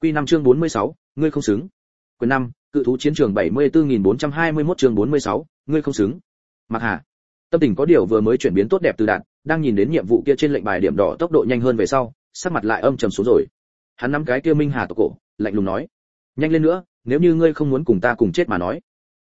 Quy 5 chương 46, ngươi không xứng. Quyền 5, cự thú chiến trường 74421 chương 46, ngươi không xứng. Mạc Hà. Tâm tình có điều vừa mới chuyển biến tốt đẹp từ đạn, đang nhìn đến nhiệm vụ kia trên lệnh bài điểm đỏ tốc độ nhanh hơn về sau, sắc mặt lại âm trầm xuống rồi. Hắn nắm cái kia Minh Hà tộc cổ, lạnh lùng nói: "Nhanh lên nữa, nếu như ngươi không muốn cùng ta cùng chết mà nói."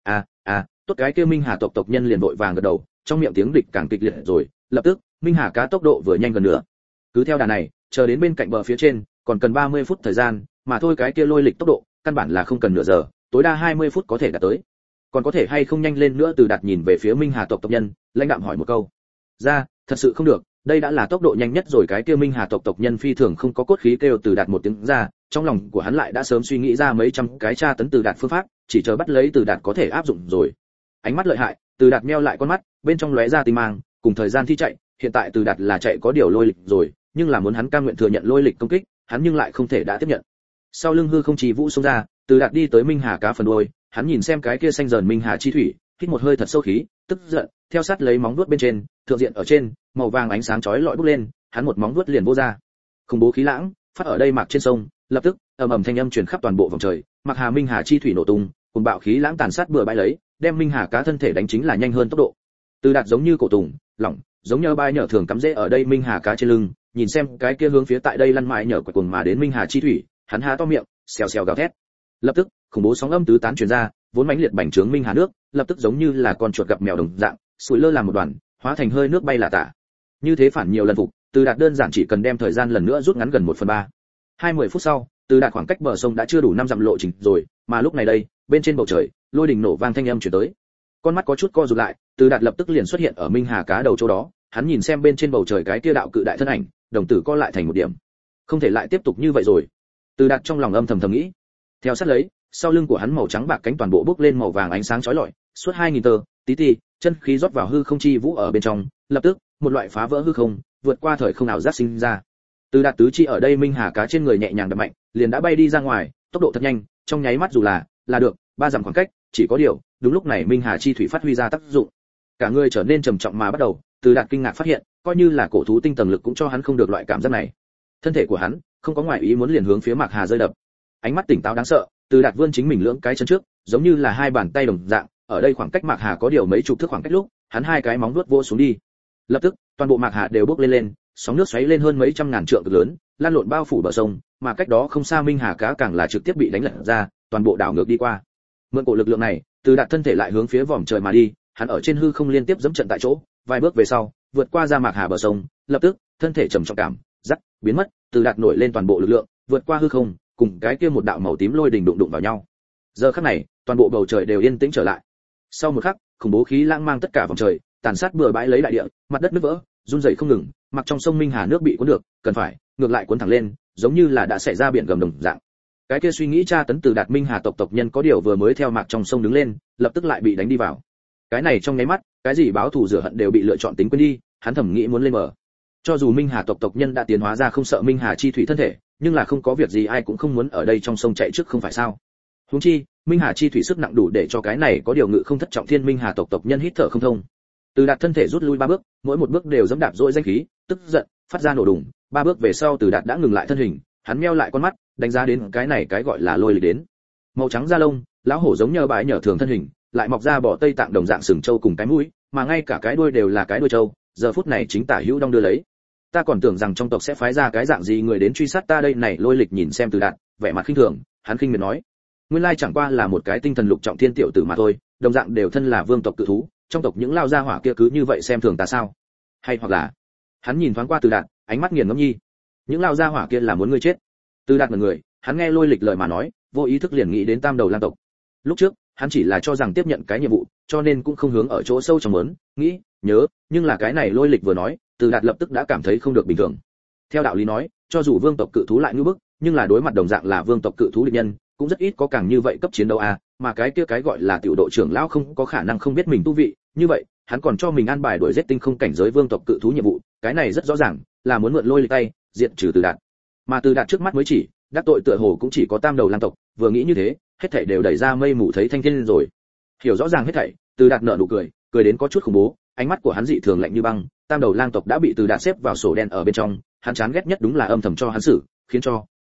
Tốt, cái kia Minh Hà tộc tộc nhân liền vội vàng gật đầu, trong miệng tiếng địch càng kịch liệt rồi, lập tức, Minh Hà cá tốc độ vừa nhanh gần nữa. Cứ theo đà này, chờ đến bên cạnh bờ phía trên, còn cần 30 phút thời gian, mà thôi cái kia lôi lịch tốc độ, căn bản là không cần nửa giờ, tối đa 20 phút có thể đạt tới. Còn có thể hay không nhanh lên nữa? Từ Đạt nhìn về phía Minh Hà tộc tộc nhân, lãnh đạm hỏi một câu. "Ra, thật sự không được, đây đã là tốc độ nhanh nhất rồi." Cái kia Minh Hà tộc tộc nhân phi thường không có cốt khí kêu Từ Đạt một tiếng ra, trong lòng của hắn lại đã sớm suy nghĩ ra mấy trăm cái tra tấn Từ Đạt phương pháp, chỉ chờ bắt lấy Từ Đạt có thể áp dụng rồi. Ánh mắt lợi hại, Từ Đạt meo lại con mắt, bên trong lóe ra tinh mang, cùng thời gian thi chạy, hiện tại Từ Đạt là chạy có điều lôi lịch rồi, nhưng là muốn hắn cam nguyện thừa nhận lôi lịch công kích, hắn nhưng lại không thể đã tiếp nhận. Sau lưng hư không trì vũ xông ra, Từ Đạt đi tới Minh Hà cá phần đuôi, hắn nhìn xem cái kia xanh dần Minh Hà chi thủy, hít một hơi thật sâu khí, tức giận, theo sát lấy móng vuốt bên trên, thượng diện ở trên, màu vàng ánh sáng chói lọi bốc lên, hắn một móng vuốt liền vô ra. Khủng bố khí lãng, phát ở đây mạc trên sông, lập tức, ầm ầm thanh âm truyền khắp toàn bộ vòng trời, Mạc Hà Minh Hà chi thủy nổ tung, cùng bạo khí lãng tàn sát bừa bãi lấy, đem Minh Hà cá thân thể đánh chính là nhanh hơn tốc độ. Từ Đạt giống như cổ tùng, lỏng, giống như bay nhở thường cắm rễ ở đây Minh Hà cá trên lưng, nhìn xem cái kia hướng phía tại đây lăn mãi nhở quật cuồng mà đến Minh Hà chi thủy, hắn há to miệng, xèo xèo gào thét. Lập tức, khủng bố sóng âm tứ tán truyền ra, vốn mãnh liệt bành trướng Minh Hà nước, lập tức giống như là con chuột gặp mèo đồng dạng, sủi lơ làm một đoàn, hóa thành hơi nước bay là tả. Như thế phản nhiều lần phục, Từ Đạt đơn giản chỉ cần đem thời gian lần nữa rút ngắn gần 1/3. 20 phút sau, Từ Đạt khoảng cách bờ sông đã chưa đủ 5 dặm lộ trình rồi, mà lúc này đây, bên trên bầu trời, lôi đình nổ vang thanh âm truyền tới. Con mắt có chút co rụt lại, Từ Đạt lập tức liền xuất hiện ở Minh Hà cá đầu chỗ đó, hắn nhìn xem bên trên bầu trời cái kia đạo cự đại thân ảnh, đồng tử co lại thành một điểm. Không thể lại tiếp tục như vậy rồi. Từ Đạt trong lòng âm thầm nghĩ. Theo sát lấy, sau lưng của hắn màu trắng bạc cánh toàn bộ bốc lên màu vàng ánh sáng chói lọi, suốt 2000 tơ, tí, chân khí rót vào hư không chi vũ ở bên trong, lập tức, một loại phá vỡ hư không, vượt qua thời không nào giác sinh ra. Từ Đạt tứ chi ở đây Minh Hà cá trên người nhẹ nhàng đập mạnh, liền đã bay đi ra ngoài, tốc độ thật nhanh, trong nháy mắt dù là được, 3 dặm khoảng cách, chỉ có điều, đúng lúc này Minh Hà chi thủy phát huy ra tác dụng. Cả người trở nên trầm trọng mà bắt đầu, Từ Đạt kinh ngạc phát hiện, coi như là cổ thú tinh tầng lực cũng cho hắn không được loại cảm giác này. Thân thể của hắn, không có ngoại ý muốn liền hướng phía Mạc Hà rơi đập. Ánh mắt tỉnh táo đáng sợ, Từ Đạt vươn chính mình lưỡng cái chân trước, giống như là hai bàn tay đồng dạng, ở đây khoảng cách Mạc Hà có điều mấy chục thước khoảng cách lúc, hắn hai cái móng vuốt vỗ xuống đi. Lập tức, toàn bộ Mạc Hà đều bốc lên, sóng nước xoáy lên hơn mấy trăm ngàn trượng cực lớn, lan lộn bao phủ bờ sông, mà cách đó không xa Minh Hà cá càng là trực tiếp bị đánh lật ra, toàn bộ đảo ngược đi qua. Mượn cổ lực lượng này, Từ Đạt thân thể lại hướng phía vòm trời mà đi, hắn ở trên hư không liên tiếp giẫm trận tại chỗ, vài bước về sau, vượt qua ra Mạc Hà bờ sông, lập tức, thân thể trầm trọng cảm, rắc, biến mất, Từ Đạt nổi lên toàn bộ lực lượng, vượt qua hư không, cùng cái kia một đạo màu tím lôi đình đụng vào nhau. Giờ khắc này, toàn bộ bầu trời đều yên tĩnh trở lại. Sau một khắc, khủng bố khí lãng mang tất cả vòng trời, tàn sát bừa bãi lấy đại địa, mặt đất nứt vỡ, rung rẩy không ngừng, mặc trong sông Minh Hà nước bị cuốn được, cần phải, ngược lại cuốn thẳng lên, giống như là đã xảy ra biển gầm đồng dạng. Cái kia suy nghĩ tra tấn Từ Đạt Minh Hà tộc nhân có điều vừa mới theo mạc trong sông đứng lên, lập tức lại bị đánh đi vào. Cái này trong nháy mắt, cái gì báo thù rửa hận đều bị lựa chọn tính quên đi, hắn thầm nghĩ muốn lên bờ. Cho dù Minh Hà tộc nhân đã tiến hóa ra không sợ Minh Hà chi thủy thân thể, nhưng là không có việc gì ai cũng không muốn ở đây trong sông chạy trước không phải sao? Huống chi, Minh Hà chi thủy sức nặng đủ để cho cái này có điều ngự không thất trọng thiên Minh Hà tộc nhân hít thở không thông. Từ Đạt thân thể rút lui 3 bước, mỗi một bước đều giẫm đạp dội danh khí, tức giận, phát ra nổ đùng, 3 bước về sau Từ Đạt đã ngừng lại thân hình, hắn meo lại con mắt, đánh giá đến cái này cái gọi là lôi lịch đến. Màu trắng da lông, lão hổ giống như bãi nhở thường thân hình, lại mọc ra bò tây tạng đồng dạng sừng châu cùng cái mũi, mà ngay cả cái đuôi đều là cái đuôi châu, giờ phút này chính tả hữu đong đưa lấy. Ta còn tưởng rằng trong tộc sẽ phái ra cái dạng gì người đến truy sát ta đây này. Lôi lịch nhìn xem Từ Đạt, vẻ mặt khinh thường, hắn khinh miệt nói: nguyên lai chẳng qua là một cái tinh thần lục trọng thiên tiểu tử mà thôi, đồng dạng đều thân là vương tộc cự thú, trong tộc những lao gia hỏa kia cứ như vậy xem thường ta sao? Hay hoặc là, hắn nhìn thoáng qua Từ Đạt, ánh mắt nghiền ngẫm nhi, những lao gia hỏa kia là muốn ngươi chết. Từ Đạt một người, hắn nghe Lôi lịch lời mà nói, vô ý thức liền nghĩ đến Tam đầu lang tộc. Lúc trước, hắn chỉ là cho rằng tiếp nhận cái nhiệm vụ, cho nên cũng không hướng ở chỗ sâu trong muốn nghĩ, nhớ, nhưng là cái này Lôi lịch vừa nói, Từ Đạt lập tức đã cảm thấy không được bình thường. Theo đạo lý nói, cho dù vương tộc cự thú lại ngưu bức, nhưng là đối mặt đồng dạng là vương tộc cự thú địch nhân, cũng rất ít có càng như vậy cấp chiến đấu a, mà cái kia cái gọi là tiểu độ trưởng lão không có khả năng không biết mình tu vị, như vậy, hắn còn cho mình an bài đuổi giết tinh không cảnh giới vương tộc cự thú nhiệm vụ, cái này rất rõ ràng, là muốn mượn Lôi lịch tay, diệt trừ Từ Đạt. Mà Từ Đạt trước mắt mới chỉ, đắc tội tựa hồ cũng chỉ có Tam đầu lang tộc, vừa nghĩ như thế, hết thảy đều đẩy ra mây mù thấy thanh thiên rồi. Hiểu rõ ràng hết thảy, Từ Đạt nở nụ cười, cười đến có chút khủng bố, ánh mắt của hắn dị thường lạnh như băng, Tam đầu lang tộc đã bị Từ Đạt xếp vào sổ đen ở bên trong, hắn chán ghét nhất đúng là âm thầm cho hắn xử, khiến cho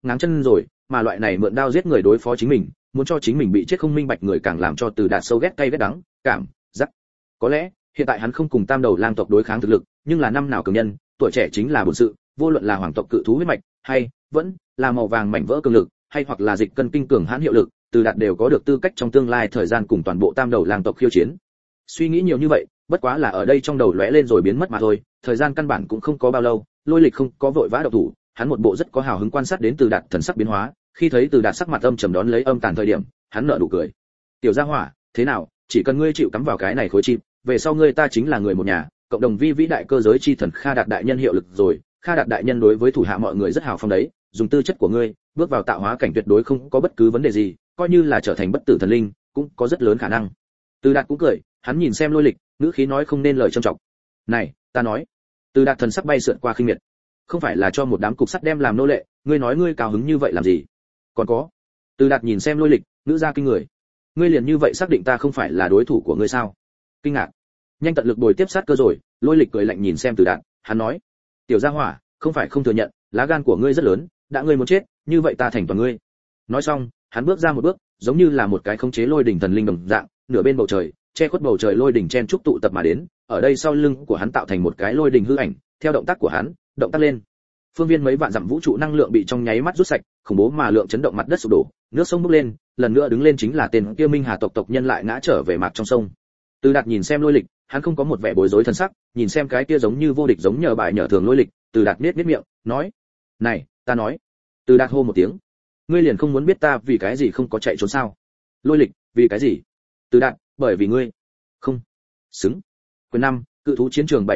ngáng chân rồi, mà loại này mượn đao giết người đối phó chính mình, muốn cho chính mình bị chết không minh bạch người càng làm cho Từ Đạt sâu ghét cay ghét đắng, cảm giác. Có lẽ, hiện tại hắn không cùng Tam Đầu Lang tộc đối kháng thực lực, nhưng là năm nào cường nhân, tuổi trẻ chính là bổn sự, vô luận là hoàng tộc cự thú huyết mạch, hay vẫn là màu vàng mảnh vỡ cường lực, hay hoặc là dịch cân kinh cường hãn hiệu lực, Từ Đạt đều có được tư cách trong tương lai thời gian cùng toàn bộ Tam Đầu Lang tộc khiêu chiến. Suy nghĩ nhiều như vậy, bất quá là ở đây trong đầu lóe lên rồi biến mất mà thôi, thời gian căn bản cũng không có bao lâu, Lôi Lịch không có vội vã động thủ, hắn một bộ rất có hào hứng quan sát đến Từ Đạt thần sắc biến hóa, khi thấy Từ Đạt sắc mặt âm trầm đón lấy âm tàn thời điểm, hắn nở nụ cười. Tiểu gia hỏa, thế nào, chỉ cần ngươi chịu cắm vào cái này khối chim, về sau ngươi ta chính là người một nhà, cộng đồng vi vĩ đại cơ giới chi thần Kha Đạt đại nhân hiệu lực rồi. Kha Đạt đại nhân đối với thủ hạ mọi người rất hào phóng đấy, dùng tư chất của ngươi, bước vào tạo hóa cảnh tuyệt đối không có bất cứ vấn đề gì, coi như là trở thành bất tử thần linh, cũng có rất lớn khả năng. Từ Đạt cũng cười, hắn nhìn xem Lôi Lịch, ngữ khí nói không nên lời trầm trọng. Này, ta nói. Từ Đạt thần sắc bay sượn qua khinh miệt. Không phải là cho một đám cục sắt đem làm nô lệ, ngươi nói ngươi cao hứng như vậy làm gì? Còn có. Từ Đạt nhìn xem Lôi Lịch, ngữ ra kinh người. Ngươi liền như vậy xác định ta không phải là đối thủ của ngươi sao? Kinh ngạc. Nhanh tận lực bồi tiếp sát cơ rồi, Lôi Lịch cười lạnh nhìn xem Từ Đạt, hắn nói: "Tiểu gia hỏa, không phải không thừa nhận, lá gan của ngươi rất lớn, đã ngươi muốn chết, như vậy ta thành toàn ngươi." Nói xong, hắn bước ra một bước, giống như là một cái khống chế lôi đỉnh thần linh đồng dạng, nửa bên bầu trời, che khuất bầu trời lôi đỉnh chen trúc tụ tập mà đến, ở đây sau lưng của hắn tạo thành một cái lôi đỉnh hư ảnh, theo động tác của hắn, động tác lên. Phương viên mấy vạn dặm vũ trụ năng lượng bị trong nháy mắt rút sạch, khủng bố mà lượng chấn động mặt đất sụp đổ, nước sông bốc lên, lần nữa đứng lên chính là tên kia Minh Hà tộc nhân lại ngã trở về mạc trong sông. Từ Đạt nhìn xem Lôi Lịch, hắn không có một vẻ bối rối thần sắc, nhìn xem cái kia giống như vô địch giống nhờ bài nhờ thường Lôi Lịch, Từ Đạt nhếch miệng, nói: "Này, ta nói." Từ Đạt hô một tiếng: "Ngươi liền không muốn biết ta vì cái gì không có chạy trốn sao?" Lôi Lịch: "Vì cái gì?" Từ Đạt: "Bởi vì ngươi không xứng." Quyển 5, Cự thú chiến trường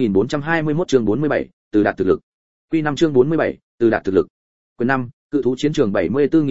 74421 chương 47, Từ Đạt thực lực. Quy 5 chương 47, Từ Đạt thực lực. Quyển 5, Cự thú chiến trường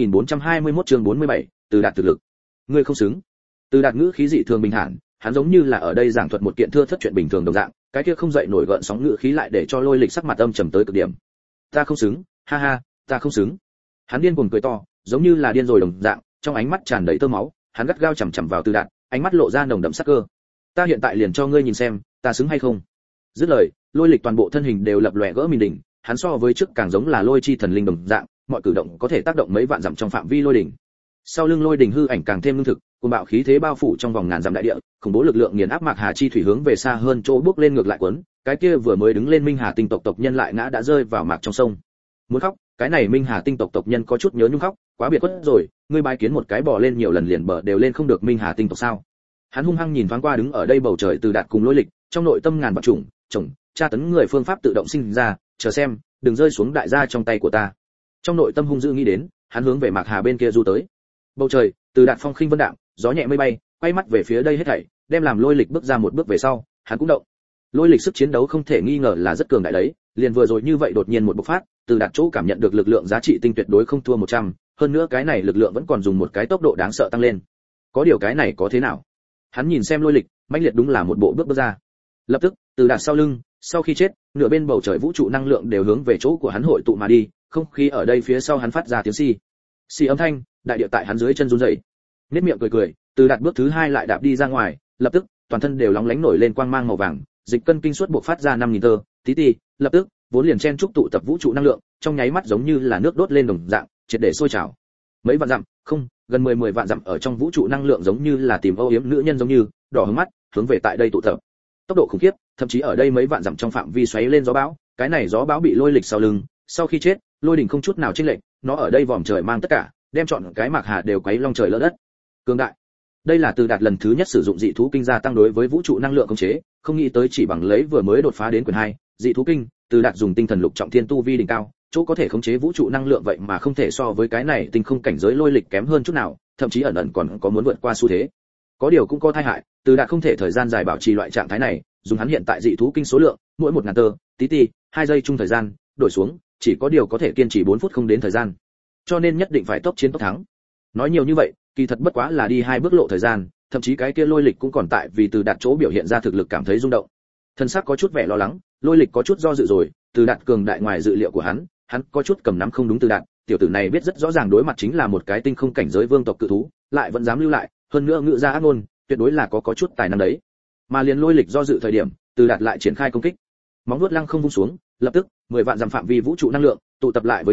74421 chương 47, Từ Đạt thực lực. Ngươi không xứng. Từ Đạt ngữ khí dị thường bình thản, hắn giống như là ở đây giảng thuật một kiện thưa thất chuyện bình thường đồng dạng, cái kia không dậy nổi gợn sóng ngữ khí lại để cho Lôi Lịch sắc mặt âm trầm tới cực điểm. "Ta không xứng, ha ha, ta không xứng." Hắn điên cuồng cười to, giống như là điên rồi đồng dạng, trong ánh mắt tràn đầy tơ máu, hắn gắt gao chằm chằm vào Từ Đạt, ánh mắt lộ ra nồng đậm sắc cơ. "Ta hiện tại liền cho ngươi nhìn xem, ta xứng hay không." Dứt lời, Lôi Lịch toàn bộ thân hình đều lập lòe gỡ mìn đỉnh, hắn so với trước càng giống là lôi chi thần linh đồng dạng, mọi cử động có thể tác động mấy vạn dặm trong phạm vi lôi đỉnh. Sau lưng lôi đỉnh hư ảnh càng thêm lương thực, cuồng bạo khí thế bao phủ trong vòng ngàn dặm đại địa, khủng bố lực lượng nghiền áp Mạc Hà chi thủy hướng về xa hơn chỗ bước lên ngược lại cuốn, cái kia vừa mới đứng lên Minh Hà tinh tộc tộc nhân lại ngã đã rơi vào mạc trong sông. Muốn khóc, cái này Minh Hà tinh tộc nhân có chút nhớ nhung khóc, quá biệt khuất rồi, ngươi bái kiến một cái bò lên nhiều lần liền bờ đều lên không được Minh Hà tinh tộc sao? Hắn hung hăng nhìn thoáng qua đứng ở đây bầu trời Từ Đạt cùng Lôi Lịch, trong nội tâm ngàn vạn chủng, tra tấn người phương pháp tự động sinh ra, chờ xem, đừng rơi xuống đại gia trong tay của ta. Trong nội tâm hung dữ nghĩ đến, hắn hướng về Mạc Hà bên kia du tới. Bầu trời, Từ Đạt phong khinh vân đạm, gió nhẹ mây bay, quay mắt về phía đây hết thảy, đem làm Lôi Lịch bước ra một bước về sau, hắn cũng động. Lôi Lịch sức chiến đấu không thể nghi ngờ là rất cường đại đấy, liền vừa rồi như vậy đột nhiên một bộc phát, Từ Đạt chỗ cảm nhận được lực lượng giá trị tinh tuyệt đối không thua 100, hơn nữa cái này lực lượng vẫn còn dùng một cái tốc độ đáng sợ tăng lên. Có điều cái này có thế nào? Hắn nhìn xem Lôi Lịch, mãnh liệt đúng là một bộ bước ra. Lập tức, Từ Đạt sau lưng, sau khi chết, nửa bên bầu trời vũ trụ năng lượng đều hướng về chỗ của hắn hội tụ mà đi, không khí ở đây phía sau hắn phát ra tiếng xì âm thanh, đại địa tại hắn dưới chân run rẩy. Nét miệng cười cười, Từ Đạt bước thứ 2 lại đạp đi ra ngoài, lập tức, toàn thân đều lóng lánh nổi lên quang mang màu vàng, dịch cân kinh suốt buộc phát ra 5000 tơ, tí, lập tức, vốn liền chen trúc tụ tập vũ trụ năng lượng, trong nháy mắt giống như là nước đốt lên đồng dạng, triệt để sôi trào. Mấy vạn dặm, không, gần 10 vạn dặm ở trong vũ trụ năng lượng giống như là tìm âu yếm nữ nhân giống như, đỏ hướng mắt, hướng về tại đây tụ tập. Tốc độ khủng khiếp, thậm chí ở đây mấy vạn dặm trong phạm vi xoáy lên gió bão, cái này gió bão bị Lôi Lịch sau lưng, sau khi chết, lôi đỉnh không chút nào chênh lệch, nó ở đây vòm trời mang tất cả, đem trọn cái Mạc Hà đều quấy long trời lỡ đất. Cường đại. Đây là Từ Đạt lần thứ nhất sử dụng dị thú kinh gia tăng đối với vũ trụ năng lượng khống chế, không nghĩ tới chỉ bằng lấy vừa mới đột phá đến quyển 2, dị thú kinh, Từ Đạt dùng tinh thần lục trọng thiên tu vi đỉnh cao, chỗ có thể khống chế vũ trụ năng lượng vậy mà không thể so với cái này tinh không cảnh giới Lôi Lịch kém hơn chút nào, thậm chí ẩn còn có muốn vượt qua xu thế. Có điều cũng có tai hại, Từ Đạt không thể thời gian dài bảo trì loại trạng thái này, dùng hắn hiện tại dị thú kinh số lượng, mỗi 1000 tơ, tí, 2 giây chung thời gian, đổi xuống, chỉ có điều có thể kiên trì 4 phút không đến thời gian. Cho nên nhất định phải tốc chiến tốc thắng. Nói nhiều như vậy, kỳ thật bất quá là đi 2 bước lộ thời gian, thậm chí cái kia Lôi Lịch cũng còn tại vì Từ Đạt chỗ biểu hiện ra thực lực cảm thấy rung động. Thân xác có chút vẻ lo lắng, Lôi Lịch có chút do dự rồi, Từ Đạt cường đại ngoài dự liệu của hắn có chút cầm nắm không đúng Từ Đạt, tiểu tử này biết rất rõ ràng đối mặt chính là một cái tinh không cảnh giới vương tộc cự thú, lại vẫn dám lưu lại, hơn nữa ngự ra ác ngôn, tuyệt đối là có chút tài năng đấy. Mà liền Lôi Lịch do dự thời điểm, Từ Đạt lại triển khai công kích. Móng vuốt lăng không vung xuống, lập tức 10 vạn dặm phạm vi vũ trụ năng lượng tụ tập lại với nhau,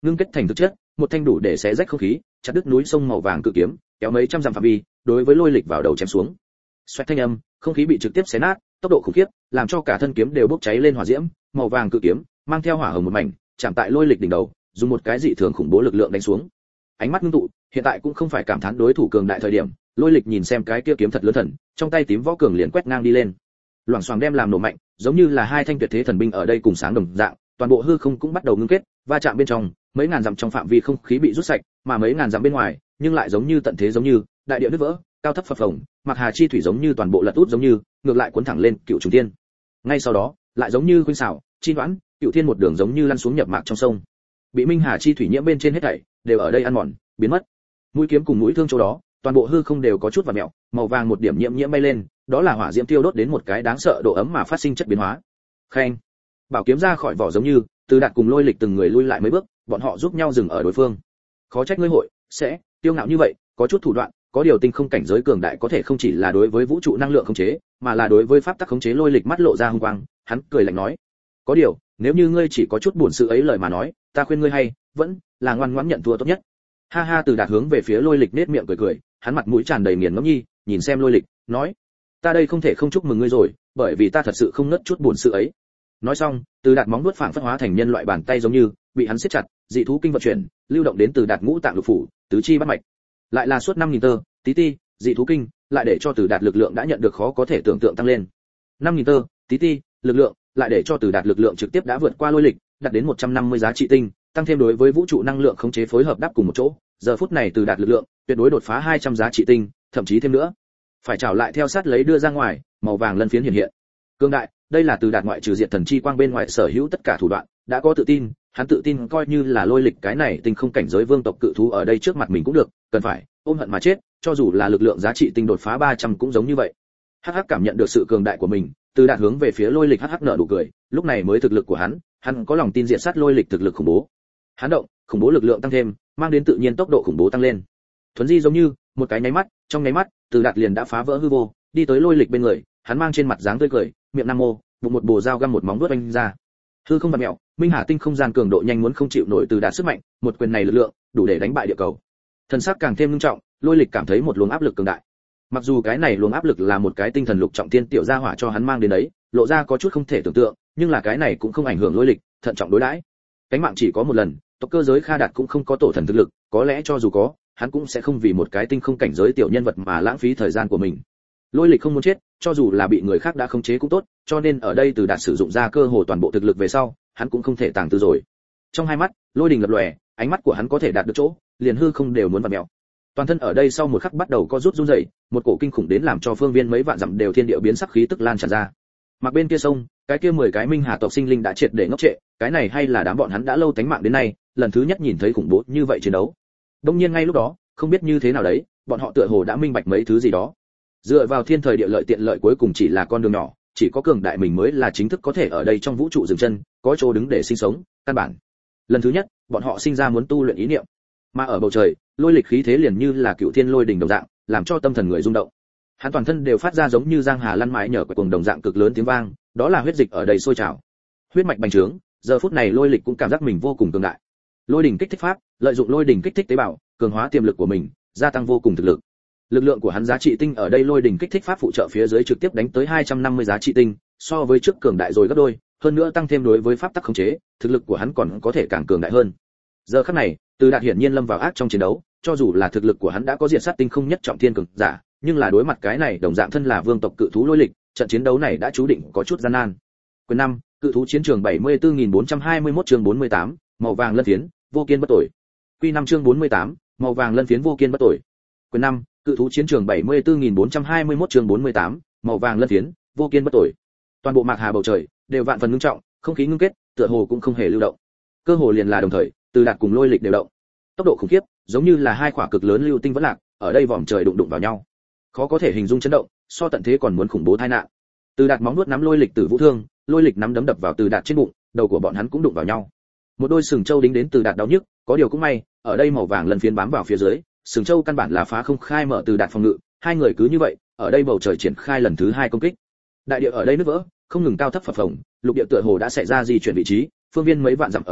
ngưng kết thành thực chất, một thanh đủ để xé rách không khí, chặt đứt núi sông màu vàng cự kiếm, kéo mấy trăm dặm phạm vi, đối với lôi lịch vào đầu chém xuống. Xoẹt thanh âm, không khí bị trực tiếp xé nát, tốc độ khủng khiếp, làm cho cả thân kiếm đều bốc cháy lên hỏa diễm, màu vàng cự kiếm mang theo hỏa hồng một mảnh, chạm tại lôi lịch đỉnh đầu, dùng một cái dị thường khủng bố lực lượng đánh xuống. Ánh mắt ngưng tụ, hiện tại cũng không phải cảm thán đối thủ cường đại thời điểm, lôi lịch nhìn xem cái kia kiếm thật lớn thần, trong tay tím võ cường liền quét ngang đi lên. Loảng xoảng đem làm nổ mạnh, giống như là hai thanh tuyệt thế thần binh ở đây cùng sáng đồng dạng, toàn bộ hư không cũng bắt đầu ngưng kết, va chạm bên trong, mấy ngàn dặm trong phạm vi không khí bị rút sạch, mà mấy ngàn dặm bên ngoài, nhưng lại giống như tận thế giống như, đại địa nứt vỡ, cao thấp phập phồng, mặc hà chi thủy giống như toàn bộ lật út giống như, ngược lại cuốn thẳng lên cựu trùng thiên. Ngay sau đó, lại giống như khuynh xảo, chi đoán, cựu thiên một đường giống như lăn xuống nhập mạc trong sông. Bị minh hà chi thủy nhiễm bên trên hết thảy, đều ở đây ăn mòn, biến mất. Mũi kiếm cùng mũi thương chỗ đó, toàn bộ hư không đều có chút vặn mèo, màu vàng một điểm nhiễm bay lên, đó là hỏa diễm tiêu đốt đến một cái đáng sợ độ ấm mà phát sinh chất biến hóa. Khen. Bảo kiếm ra khỏi vỏ giống như, Từ Đạt cùng Lôi Lịch từng người lui lại mấy bước, bọn họ giúp nhau dừng ở đối phương. Khó trách ngươi hội sẽ tiêu ngạo như vậy, có chút thủ đoạn, có điều tinh không cảnh giới cường đại có thể không chỉ là đối với vũ trụ năng lượng khống chế, mà là đối với pháp tắc khống chế. Lôi Lịch mắt lộ ra hung quang, hắn cười lạnh nói: "Có điều, nếu như ngươi chỉ có chút buồn sự ấy lời mà nói, ta khuyên ngươi hay vẫn là ngoan ngoãn nhận thua tốt nhất." Ha ha. Từ Đạt hướng về phía Lôi Lịch nết miệng cười, hắn mặt mũi tràn đầy nghiền ngẫm nhi, nhìn xem Lôi Lịch, nói: "Ta đây không thể không chúc mừng ngươi rồi, bởi vì ta thật sự không nứt chút buồn sự ấy." Nói xong, Từ Đạt móng vuốt phảng phất hóa thành nhân loại bàn tay giống như bị hắn siết chặt, dị thú kinh vận chuyển, lưu động đến Từ Đạt ngũ tạng lục phủ, tứ chi bát mạch. Lại là suốt 5000 tơ, tí ti, dị thú kinh, lại để cho Từ Đạt lực lượng đã nhận được khó có thể tưởng tượng tăng lên. 5000 tơ, tí ti, lực lượng, lại để cho Từ Đạt lực lượng trực tiếp đã vượt qua Lôi Lịch, đạt đến 150 giá trị tinh, tăng thêm đối với vũ trụ năng lượng khống chế phối hợp đáp cùng một chỗ, giờ phút này Từ Đạt lực lượng tuyệt đối đột phá 200 giá trị tinh, thậm chí thêm nữa. Phải trảo lại theo sát lấy đưa ra ngoài, màu vàng lân phiến hiện hiện. Cương đại, đây là Từ Đạt ngoại trừ diệt thần chi quang bên ngoài sở hữu tất cả thủ đoạn, đã có tự tin, hắn tự tin coi như là Lôi Lịch cái này tinh không cảnh giới vương tộc cự thú ở đây trước mặt mình cũng được, cần phải ôm hận mà chết, cho dù là lực lượng giá trị tinh đột phá 300 cũng giống như vậy. Hắc Hắc cảm nhận được sự cường đại của mình, Từ Đạt hướng về phía Lôi Lịch Hắc Hắc nở nụ cười, lúc này mới thực lực của hắn có lòng tin diệt sát Lôi Lịch thực lực khủng bố. Hắn động, khủng bố lực lượng tăng thêm, mang đến tự nhiên tốc độ khủng bố tăng lên. Thuấn di giống như một cái nháy mắt, trong nháy mắt, Từ Đạt liền đã phá vỡ hư vô, đi tới Lôi Lịch bên người, hắn mang trên mặt dáng tươi cười, miệng nam mô, bụng một bồ dao găm một móng vuốt vung ra. Hư không vặn mèo, minh hà tinh không gian cường độ nhanh muốn không chịu nổi Từ Đạt sức mạnh, một quyền này lực lượng đủ để đánh bại địa cầu. Thần sắc càng thêm nghiêm trọng, Lôi Lịch cảm thấy một luồng áp lực cường đại. Mặc dù cái này luồng áp lực là một cái tinh thần lục trọng thiên tiểu gia hỏa cho hắn mang đến đấy, lộ ra có chút không thể tưởng tượng, nhưng là cái này cũng không ảnh hưởng Lôi Lịch, thận trọng đối đãi. Cánh mạng chỉ có một lần, tộc cơ giới Kha Đạt cũng không có tổ thần thực lực, có lẽ cho dù có, hắn cũng sẽ không vì một cái tinh không cảnh giới tiểu nhân vật mà lãng phí thời gian của mình. Lôi Lịch không muốn chết, cho dù là bị người khác đã khống chế cũng tốt, cho nên ở đây Từ Đạt sử dụng ra cơ hồ toàn bộ thực lực về sau, hắn cũng không thể tàng tư rồi. Trong hai mắt, lôi đình lập lòe, ánh mắt của hắn có thể đạt được chỗ, liền hư không đều muốn vặn mèo. Toàn thân ở đây sau một khắc bắt đầu co rút run rẩy, một cổ kinh khủng đến làm cho phương viên mấy vạn dặm đều thiên địa biến sắc khí tức lan tràn ra. Mặc bên kia sông, cái kia 10 cái minh hà tộc sinh linh đã triệt để ngốc trệ, cái này hay là đám bọn hắn đã lâu tánh mạng đến nay, lần thứ nhất nhìn thấy khủng bố như vậy chiến đấu. Đương nhiên ngay lúc đó, không biết như thế nào đấy, bọn họ tựa hồ đã minh bạch mấy thứ gì đó. Dựa vào thiên thời địa lợi tiện lợi cuối cùng chỉ là con đường nhỏ, chỉ có cường đại mình mới là chính thức có thể ở đây trong vũ trụ dừng chân, có chỗ đứng để sinh sống, căn bản. Lần thứ nhất, bọn họ sinh ra muốn tu luyện ý niệm. Mà ở bầu trời, lôi lịch khí thế liền như là cựu thiên lôi đỉnh đồng dạng, làm cho tâm thần người rung động. Hắn toàn thân đều phát ra giống như giang hà lăn mãi nhở quậy cuồng đồng dạng cực lớn tiếng vang, đó là huyết dịch ở đầy sôi trào. Huyết mạch bành trướng, giờ phút này lôi lịch cũng cảm giác mình vô cùng cường đại. Lôi đỉnh kích thích pháp, lợi dụng lôi đỉnh kích thích tế bào, cường hóa tiềm lực của mình, gia tăng vô cùng thực lực. Lực lượng của hắn giá trị tinh ở đây lôi đỉnh kích thích pháp phụ trợ phía dưới trực tiếp đánh tới 250 giá trị tinh, so với trước cường đại rồi gấp đôi, hơn nữa tăng thêm đối với pháp tắc khống chế, thực lực của hắn còn có thể càng cường đại hơn. Giờ khắc này, Từ Đạt hiển nhiên lâm vào ác trong chiến đấu, cho dù là thực lực của hắn đã có diện sát tinh không nhất trọng thiên cường giả, nhưng là đối mặt cái này đồng dạng thân là vương tộc cự thú lôi lịch, trận chiến đấu này đã chú định có chút gian nan. Quyền 5, cự thú chiến trường 74421 chương 48, màu vàng lân phiến, vô kiên bất tội. Quy 5 chương 48, màu vàng lân phiến vô kiên bất tội. Quyền 5, cự thú chiến trường 74421 chương 48, màu vàng lân phiến, vô kiên bất tội. Toàn bộ mạc hà bầu trời đều vạn phần ngưng trọng, không khí ngưng kết, tựa hồ cũng không hề lưu động. Cơ hồ liền là đồng thời, Từ Đạt cùng lôi lịch đều động. Tốc độ khủng khiếp, giống như là hai quả cực lớn lưu tinh vẫn lạc, ở đây vòm trời đụng vào nhau. Khó có thể hình dung chấn động, so tận thế còn muốn khủng bố tai nạn. Từ Đạt móng nuốt nắm lôi lịch tử vũ thương, lôi lịch nắm đấm đập vào Từ Đạt trên bụng, đầu của bọn hắn cũng đụng vào nhau. Một đôi sừng châu đính đến Từ Đạt đau nhức, có điều cũng may, ở đây màu vàng lần phiến bám vào phía dưới, sừng châu căn bản là phá không khai mở Từ Đạt phòng ngự, hai người cứ như vậy, ở đây bầu trời triển khai lần thứ hai công kích. Đại địa ở đây nứt vỡ, không ngừng cao thấp phập phồng, lục địa tựa hồ đã xảy ra di chuyển vị trí, phương viên mấy vạn dặm ở trong,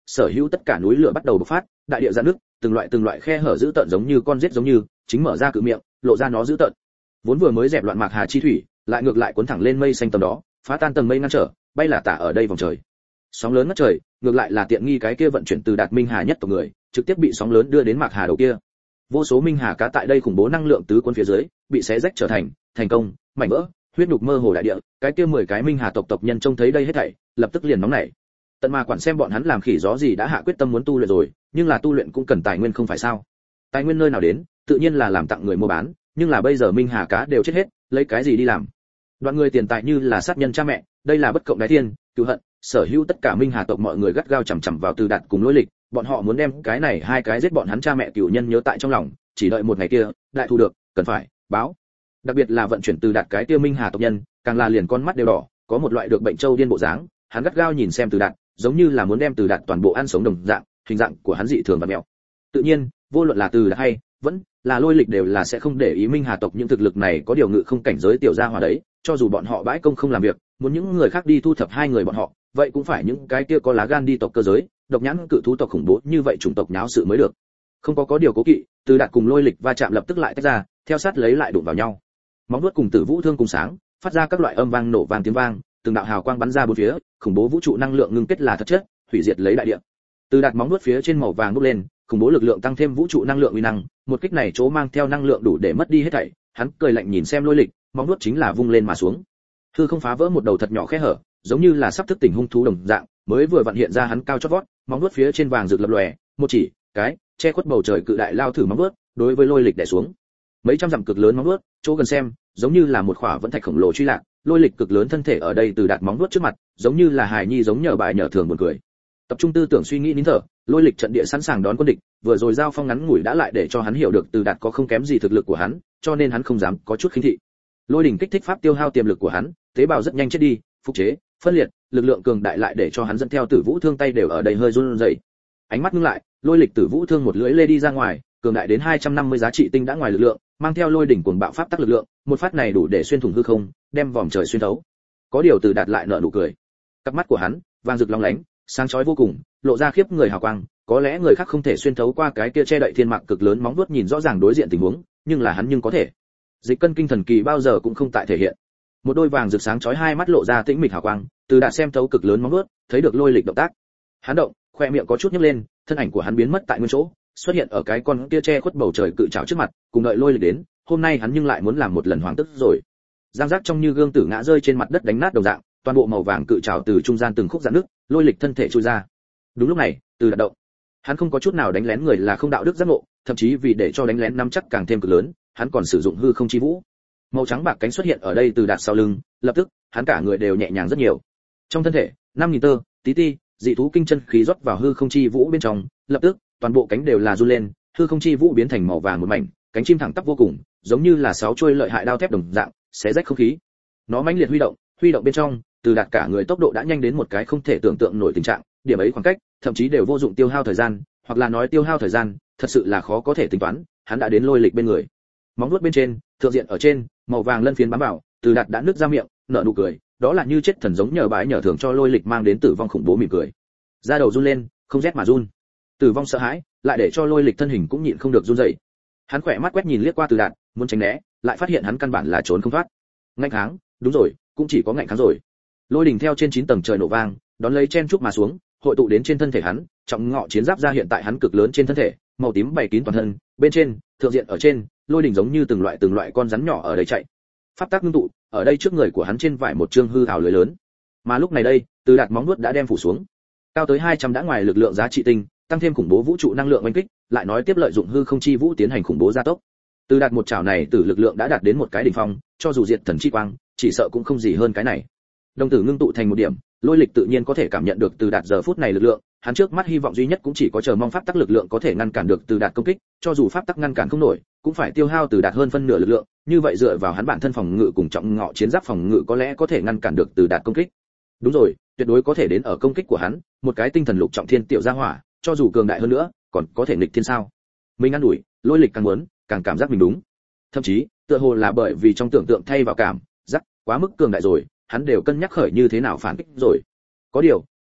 sở hữu tất cả núi lửa bắt đầu bộc phát, đại địa rạn nứt, từng loại khe hở dữ tợn giống như con rết giống như chính mở ra cự miệng, lộ ra nó dữ tợn. Vốn vừa mới dẹp loạn Mạc Hà chi thủy, lại ngược lại cuốn thẳng lên mây xanh tầm đó, phá tan tầng mây ngăn trở, bay là tả ở đây vòng trời. Sóng lớn ngất trời, ngược lại là tiện nghi cái kia vận chuyển từ Đạt Minh Hà nhất tộc người, trực tiếp bị sóng lớn đưa đến Mạc Hà đầu kia. Vô số minh hà cá tại đây khủng bố năng lượng tứ cuốn phía dưới, bị xé rách trở thành công, mảnh vỡ, huyết nhục mơ hồ đại địa, cái kia 10 cái minh hà tộc nhân trông thấy đây hết thảy, lập tức liền nóng nảy. Tận mà quản xem bọn hắn làm khỉ gió gì đã hạ quyết tâm muốn tu luyện rồi, nhưng là tu luyện cũng cần tài nguyên không phải sao? Tài nguyên nơi nào đến, tự nhiên là làm tặng người mua bán, nhưng là bây giờ minh hà cá đều chết hết, lấy cái gì đi làm? Đoạn người tiền tài như là sát nhân cha mẹ, đây là bất cộng đái thiên, cừu hận, sở hữu tất cả minh hà tộc mọi người gắt gao chằm chằm vào Từ Đạt cùng Lôi Lịch, bọn họ muốn đem cái này hai cái giết bọn hắn cha mẹ cửu nhân nhớ tại trong lòng, chỉ đợi một ngày kia, đại thu được, cần phải báo. Đặc biệt là vận chuyển Từ Đạt cái tiêu minh hà tộc nhân, càng là liền con mắt đều đỏ, có một loại được bệnh châu điên bộ dáng, hắn gắt gao nhìn xem Từ Đạt, giống như là muốn đem Từ Đạt toàn bộ ăn sống đồng dạng, hình dạng của hắn dị thường và mèo. Tự nhiên, vô luận là Từ Đạt hay vẫn là Lôi Lịch đều là sẽ không để ý minh hà tộc những thực lực này có điều ngự không cảnh giới tiểu gia hỏa đấy, cho dù bọn họ bãi công không làm việc, muốn những người khác đi thu thập hai người bọn họ, vậy cũng phải những cái kia có lá gan đi tộc cơ giới, độc nhãn cự thú tộc khủng bố như vậy chủng tộc nháo sự mới được. Không có điều cố kỵ, Từ Đạt cùng Lôi Lịch va chạm lập tức lại tách ra, theo sát lấy lại đụng vào nhau. Móng vuốt cùng Tử Vũ thương cùng sáng, phát ra các loại âm vang nổ vang tiếng vang, từng đạo hào quang bắn ra bốn phía, khủng bố vũ trụ năng lượng ngưng kết là thật chất, hủy diệt lấy đại địa. Từ Đạt móng vuốt phía trên màu vàng bốc lên, khủng bố lực lượng tăng thêm vũ trụ năng lượng uy năng, một kích này chỗ mang theo năng lượng đủ để mất đi hết thảy. Hắn cười lạnh nhìn xem Lôi Lịch, móng vuốt chính là vung lên mà xuống. Hư không phá vỡ một đầu thật nhỏ khe hở, giống như là sắp thức tỉnh hung thú đồng dạng, mới vừa vặn hiện ra hắn cao chót vót, móng vuốt phía trên vàng rực lập lòe, một chỉ, cái, che khuất bầu trời cự đại lao thử móng vuốt, đối với Lôi Lịch đè xuống. Mấy trăm dặm cực lớn móng vuốt, chỗ gần xem, giống như là một khỏa vẫn thạch khổng lồ truy lạc, Lôi Lịch cực lớn thân thể ở đây Từ Đạt móng vuốt trước mặt, giống như là hài nhi giống nhờ bại nhờ thường buồn cười. Tập trung tư tưởng suy nghĩ nín thở, Lôi Lịch trận địa sẵn sàng đón quân địch, vừa rồi giao phong ngắn ngủi đã lại để cho hắn hiểu được Từ Đạt có không kém gì thực lực của hắn, cho nên hắn không dám có chút khinh thị. Lôi đỉnh kích thích pháp tiêu hao tiềm lực của hắn, tế bào rất nhanh chết đi, phục chế, phân liệt, lực lượng cường đại lại để cho hắn dẫn theo Tử Vũ thương tay đều ở đây hơi run rẩy. Ánh mắt ngưng lại, Lôi Lịch Tử Vũ thương một lưỡi lê đi ra ngoài, cường đại đến 250 giá trị tinh đã ngoài lực lượng, mang theo lôi đỉnh cuồng bạo pháp tắc lực lượng, một phát này đủ để xuyên thủng hư không, đem vòm trời xuyên thấu. Có điều Từ Đạt lại nở nụ cười. Cặp mắt của hắn vàng rực long lánh, sáng chói vô cùng, lộ ra khiếp người hào quang, có lẽ người khác không thể xuyên thấu qua cái kia che đậy thiên mạc cực lớn móng vuốt nhìn rõ ràng đối diện tình huống, nhưng là hắn nhưng có thể. Dịch cân kinh thần kỳ bao giờ cũng không tại thể hiện. Một đôi vàng rực sáng chói hai mắt lộ ra tĩnh mịch hào quang, Từ Đạt xem thấu cực lớn móng vuốt, thấy được Lôi Lịch động tác. Hắn động, khoe miệng có chút nhếch lên, thân ảnh của hắn biến mất tại nguyên chỗ, xuất hiện ở cái con kia che khuất bầu trời cự trảo trước mặt, cùng đợi Lôi Lịch đến, hôm nay hắn nhưng lại muốn làm một lần hoàng tức rồi. Giang giác trong như gương tử ngã rơi trên mặt đất đánh nát đồng dạng, toàn bộ màu vàng cự trảo từ trung gian từng khúc rạn nước, Lôi Lịch thân thể chui ra. Đúng lúc này, Từ Đạt động. Hắn không có chút nào đánh lén người là không đạo đức giác ngộ, thậm chí vì để cho đánh lén nắm chắc càng thêm cực lớn, hắn còn sử dụng hư không chi vũ. Màu trắng bạc cánh xuất hiện ở đây Từ Đạt sau lưng, lập tức, hắn cả người đều nhẹ nhàng rất nhiều. Trong thân thể, 5000 tơ, tí ti, dị thú kinh chân khí rót vào hư không chi vũ bên trong, lập tức, toàn bộ cánh đều là run lên, hư không chi vũ biến thành màu vàng một mảnh, cánh chim thẳng tắp vô cùng, giống như là 6 chuôi lợi hại đao thép đồng dạng, xé rách không khí. Nó mãnh liệt huy động bên trong, Từ Đạt cả người tốc độ đã nhanh đến một cái không thể tưởng tượng nổi tình trạng, điểm ấy khoảng cách, thậm chí đều vô dụng tiêu hao thời gian, hoặc là nói tiêu hao thời gian, thật sự là khó có thể tính toán, hắn đã đến Lôi Lịch bên người. Móng vuốt bên trên, thượng diện ở trên, màu vàng lân phiến bám vào, Từ Đạt đã nứt ra miệng, nở nụ cười, đó là như chết thần giống nhờ bái nhờ thường cho Lôi Lịch mang đến tử vong khủng bố mỉm cười. Da đầu run lên, không rét mà run. Tử vong sợ hãi, lại để cho Lôi Lịch thân hình cũng nhịn không được run rẩy. Hắn khỏe mắt quét nhìn liếc qua Từ Đạt, muốn tránh né, lại phát hiện hắn căn bản là trốn không thoát. Ngạnh kháng, đúng rồi, cũng chỉ có ngạnh kháng rồi. Lôi đỉnh theo trên 9 tầng trời nổ vang, đón lấy chen chúc mà xuống, hội tụ đến trên thân thể hắn, trọng ngọ chiến giáp ra hiện tại hắn cực lớn trên thân thể, màu tím bày kín toàn thân, bên trên, thượng diện ở trên, lôi đỉnh giống như từng loại con rắn nhỏ ở đây chạy. Pháp tắc ngưng tụ, ở đây trước người của hắn trên vải một chương hư ảo lưới lớn. Mà lúc này đây, Từ Đạt móng vuốt đã đem phủ xuống. Cao tới 200 đã ngoài lực lượng giá trị tinh, tăng thêm khủng bố vũ trụ năng lượng oanh kích, lại nói tiếp lợi dụng hư không chi vũ tiến hành khủng bố gia tốc. Từ Đạt một chảo này từ lực lượng đã đạt đến một cái đỉnh phong, cho dù diệt thần chi quang, chỉ sợ cũng không gì hơn cái này. Đồng tử ngưng tụ thành một điểm, Lôi Lịch tự nhiên có thể cảm nhận được Từ Đạt giờ phút này lực lượng, hắn trước mắt hy vọng duy nhất cũng chỉ có chờ mong pháp tắc lực lượng có thể ngăn cản được Từ Đạt công kích, cho dù pháp tắc ngăn cản không nổi, cũng phải tiêu hao Từ Đạt hơn phân nửa lực lượng, như vậy dựa vào hắn bản thân phòng ngự cùng trọng ngọ chiến giáp phòng ngự có lẽ có thể ngăn cản được Từ Đạt công kích. Đúng rồi, tuyệt đối có thể đến ở công kích của hắn, một cái tinh thần lục trọng thiên tiểu gia hỏa, cho dù cường đại hơn nữa, còn có thể nghịch thiên sao? Mình ăn đuổi, Lôi Lịch càng muốn, càng cảm giác mình đúng. Thậm chí, tựa hồ là bởi vì trong tưởng tượng thay vào cảm giác quá mức cường đại rồi, hắn đều cân nhắc khởi như thế nào phản kích rồi. Có điều,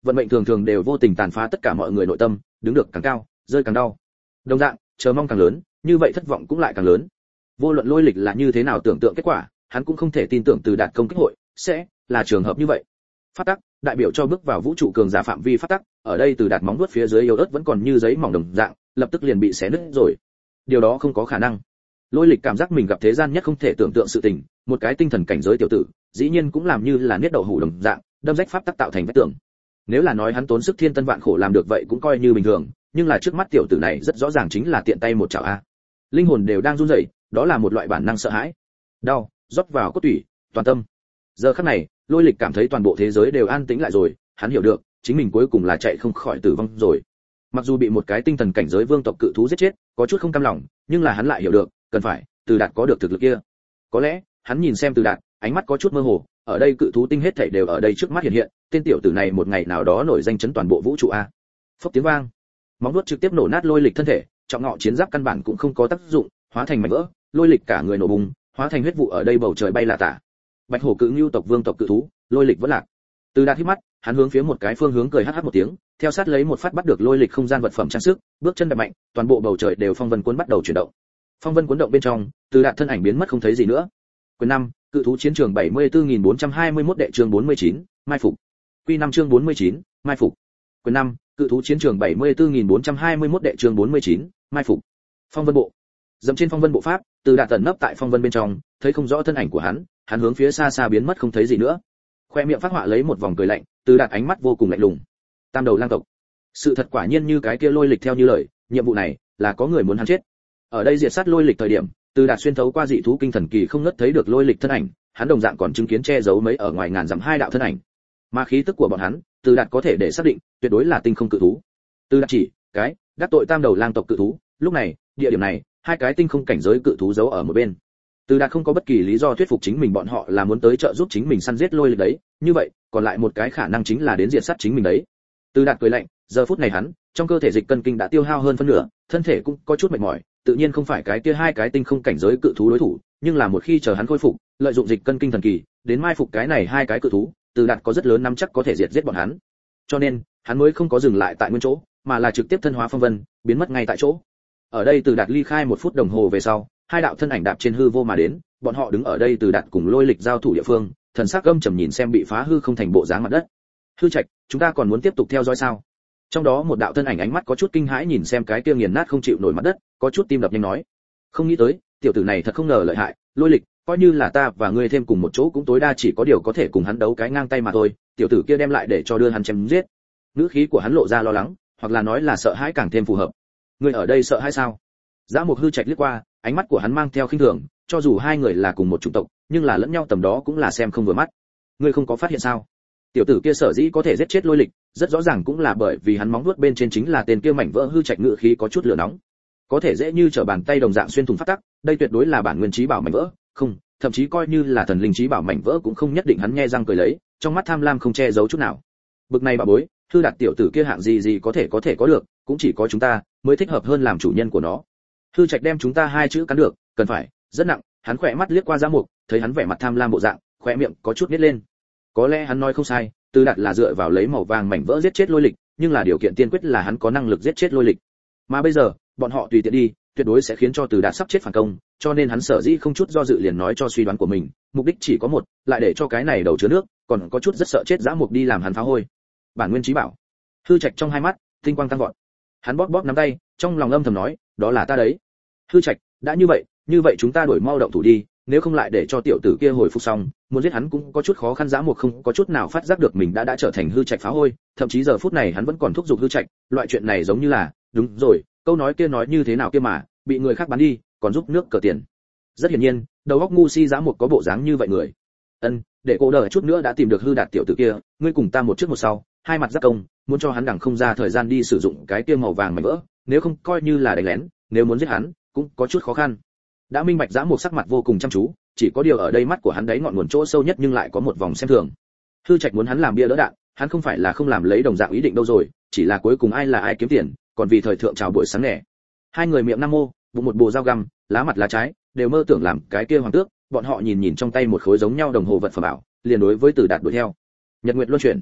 vận mệnh thường thường đều vô tình tàn phá tất cả mọi người nội tâm, đứng được càng cao, rơi càng đau. Đồng dạng, chờ mong càng lớn, như vậy thất vọng cũng lại càng lớn. Vô luận Lôi Lịch là như thế nào tưởng tượng kết quả, hắn cũng không thể tin tưởng Từ Đạt công kích hội sẽ là trường hợp như vậy. Pháp tắc, đại biểu cho bước vào vũ trụ cường giả phạm vi pháp tắc, ở đây Từ Đạt móng vuốt phía dưới yếu ớt vẫn còn như giấy mỏng đồng dạng, lập tức liền bị xé nứt rồi. Điều đó không có khả năng. Lôi Lịch cảm giác mình gặp thế gian nhất không thể tưởng tượng sự tình, một cái tinh thần cảnh giới tiểu tử, dĩ nhiên cũng làm như là niết đậu hủ đồng dạng, đâm rách pháp tắc tạo thành vách tường. Nếu là nói hắn tốn sức thiên tân vạn khổ làm được vậy cũng coi như bình thường, nhưng là trước mắt tiểu tử này rất rõ ràng chính là tiện tay một chảo a. Linh hồn đều đang run rẩy, đó là một loại bản năng sợ hãi. Đau, rót vào cốt tủy, toàn tâm. Giờ khắc này, Lôi Lịch cảm thấy toàn bộ thế giới đều an tĩnh lại rồi, hắn hiểu được, chính mình cuối cùng là chạy không khỏi tử vong rồi. Mặc dù bị một cái tinh thần cảnh giới vương tộc cự thú giết chết, có chút không cam lòng, nhưng là hắn lại hiểu được, cần phải Từ Đạt có được thực lực kia. Có lẽ, hắn nhìn xem Từ Đạt, ánh mắt có chút mơ hồ, ở đây cự thú tinh hết thảy đều ở đây trước mắt hiện hiện, tên tiểu tử này một ngày nào đó nổi danh chấn toàn bộ vũ trụ a. Phốc tiếng vang, móng vuốt trực tiếp nổ nát Lôi Lịch thân thể, trọng ngọ chiến giáp căn bản cũng không có tác dụng, hóa thành mảnh vỡ, Lôi Lịch cả người nổ bùng, hóa thành huyết vụ ở đây bầu trời bay là tả. Bạch hổ cự ngưu tộc vương tộc cự thú, Lôi Lịch vẫn lạc. Từ Đạt hít mắt, hắn hướng phía một cái phương hướng cười hắc hắc một tiếng, theo sát lấy một phát bắt được Lôi Lịch không gian vật phẩm trang sức, bước chân đạp mạnh, toàn bộ bầu trời đều phong vân cuốn bắt đầu chuyển động. Phong vân cuốn động bên trong, Từ Đạt thân ảnh biến mất không thấy gì nữa. Quyền 5, cự thú chiến trường 74421 đệ chương 49, mai phục. Quy 5 chương 49, mai phục. Quyền 5, cự thú chiến trường 74421 đệ chương 49, mai phục. Phong vân bộ. Dậm trên phong vân bộ pháp, Từ Đạt tẩn nấp tại phong vân bên trong, thấy không rõ thân ảnh của hắn hướng phía xa xa biến mất không thấy gì nữa. Khoe miệng phát họa lấy một vòng cười lạnh, Từ Đạt ánh mắt vô cùng lạnh lùng. Tam đầu lang tộc. Sự thật quả nhiên như cái kia Lôi Lịch theo như lời, nhiệm vụ này là có người muốn hắn chết. Ở đây diệt sát Lôi Lịch thời điểm, Từ Đạt xuyên thấu qua dị thú kinh thần kỳ không ngớt thấy được Lôi Lịch thân ảnh, hắn đồng dạng còn chứng kiến che giấu mấy ở ngoài ngàn dặm hai đạo thân ảnh. Mà khí tức của bọn hắn, Từ Đạt có thể để xác định, tuyệt đối là tinh không cự thú. Từ Đạt chỉ cái đắc tội tam đầu lang tộc cự thú, lúc này, địa điểm này, hai cái tinh không cảnh giới cự thú giấu ở một bên. Từ Đạt không có bất kỳ lý do thuyết phục chính mình bọn họ là muốn tới trợ giúp chính mình săn giết Lôi Lịch đấy, như vậy, còn lại một cái khả năng chính là đến diệt sát chính mình đấy. Từ Đạt cười lạnh, giờ phút này hắn, trong cơ thể dịch cân kinh đã tiêu hao hơn phân nửa, thân thể cũng có chút mệt mỏi, tự nhiên không phải cái kia hai cái tinh không cảnh giới cự thú đối thủ, nhưng là một khi chờ hắn khôi phục, lợi dụng dịch cân kinh thần kỳ, đến mai phục cái này hai cái cự thú, Từ Đạt có rất lớn nắm chắc có thể diệt giết bọn hắn. Cho nên, hắn mới không có dừng lại tại nguyên chỗ, mà là trực tiếp thân hóa phong vân, biến mất ngay tại chỗ. Ở đây Từ Đạt ly khai 1 phút đồng hồ về sau, hai đạo thân ảnh đạp trên hư vô mà đến, bọn họ đứng ở đây Từ Đạt cùng Lôi Lịch giao thủ địa phương, thần sắc gâm trầm nhìn xem bị phá hư không thành bộ dáng mặt đất. Hư Trạch, chúng ta còn muốn tiếp tục theo dõi sao? Trong đó một đạo thân ảnh ánh mắt có chút kinh hãi nhìn xem cái kia nghiền nát không chịu nổi mặt đất, có chút tim đập nhanh nói: không nghĩ tới, tiểu tử này thật không ngờ lợi hại, Lôi Lịch, coi như là ta và ngươi thêm cùng một chỗ cũng tối đa chỉ có điều có thể cùng hắn đấu cái ngang tay mà thôi, tiểu tử kia đem lại để cho đưa hắn chém giết. Ngữ khí của hắn lộ ra lo lắng, hoặc là nói là sợ hãi càng thêm phù hợp. Ngươi ở đây sợ hãi sao? Dã Mục Hư Trạch liếc qua, ánh mắt của hắn mang theo khinh thường, cho dù hai người là cùng một chủng tộc, nhưng là lẫn nhau tầm đó cũng là xem không vừa mắt. Ngươi không có phát hiện sao? Tiểu tử kia sở dĩ có thể giết chết Lôi Lịch, rất rõ ràng cũng là bởi vì hắn móng vuốt bên trên chính là tên kia mảnh vỡ hư trạch ngự khí có chút lửa nóng. Có thể dễ như trở bàn tay đồng dạng xuyên thủng pháp tắc, đây tuyệt đối là bản nguyên trí bảo mảnh vỡ, không, thậm chí coi như là thần linh trí bảo mảnh vỡ cũng không nhất định. Hắn nhe răng cười lấy, trong mắt tham lam không che giấu chút nào. Bực này bà bối, hư đạt tiểu tử kia hạng gì có thể có được, cũng chỉ có chúng ta mới thích hợp hơn làm chủ nhân của nó. Hư trạch đem chúng ta hai chữ cắn được, cần phải rất nặng. Hắn khỏe mắt liếc qua Dã Mục, thấy hắn vẻ mặt tham lam bộ dạng, khóe miệng có chút nhếch lên. Có lẽ hắn nói không sai, Từ Đạt là dựa vào lấy màu vàng mảnh vỡ giết chết Lôi Lịch, nhưng là điều kiện tiên quyết là hắn có năng lực giết chết Lôi Lịch. Mà bây giờ, bọn họ tùy tiện đi, tuyệt đối sẽ khiến cho Từ Đạt sắp chết phản công, cho nên hắn sở dĩ không chút do dự liền nói cho suy đoán của mình, mục đích chỉ có một, lại để cho cái này đầu chứa nước, còn có chút rất sợ chết Dã Mục đi làm hắn phá hôi. Bản nguyên trí bảo. Hư Trạch trong hai mắt, tinh quang tăng vọt. Hắn bóp bóp nắm tay, trong lòng âm thầm nói, đó là ta đấy. Hư Trạch, đã như vậy chúng ta đổi mau động thủ đi, nếu không lại để cho tiểu tử kia hồi phục xong, muốn giết hắn cũng có chút khó khăn. Dã Mục không có chút nào phát giác được mình đã trở thành Hư Trạch phá hôi, thậm chí giờ phút này hắn vẫn còn thúc giục Hư Trạch, loại chuyện này giống như là, đúng rồi, câu nói kia nói như thế nào kia mà, bị người khác bán đi, còn giúp nước cờ tiền. Rất hiển nhiên, đầu óc ngu si Dã Mục có bộ dáng như vậy người. Để cô đợi chút nữa đã tìm được Hư Đạt tiểu tử kia, ngươi cùng ta một trước một sau, hai mặt giáp công, muốn cho hắn đằng không ra thời gian đi sử dụng cái kia màu vàng mảnh vỡ, nếu không coi như là đánh lén, nếu muốn giết hắn, cũng có chút khó khăn. Đã minh bạch Dã Mục sắc mặt vô cùng chăm chú, chỉ có điều ở đây mắt của hắn đấy ngọn nguồn chỗ sâu nhất nhưng lại có một vòng xem thường. Hư Trạch muốn hắn làm bia đỡ đạn, hắn không phải là không làm lấy đồng dạng ý định đâu rồi, chỉ là cuối cùng ai là ai kiếm tiền, còn vì thời thượng chào buổi sáng nẻ. Hai người miệng nam mô, bụng một bồ dao găm, lá mặt lá trái, đều mơ tưởng làm cái kia hoàng tước, bọn họ nhìn trong tay một khối giống nhau đồng hồ vật phẩm bảo, liền đối với Từ Đạt đuổi theo. Nhật nguyệt luân chuyển.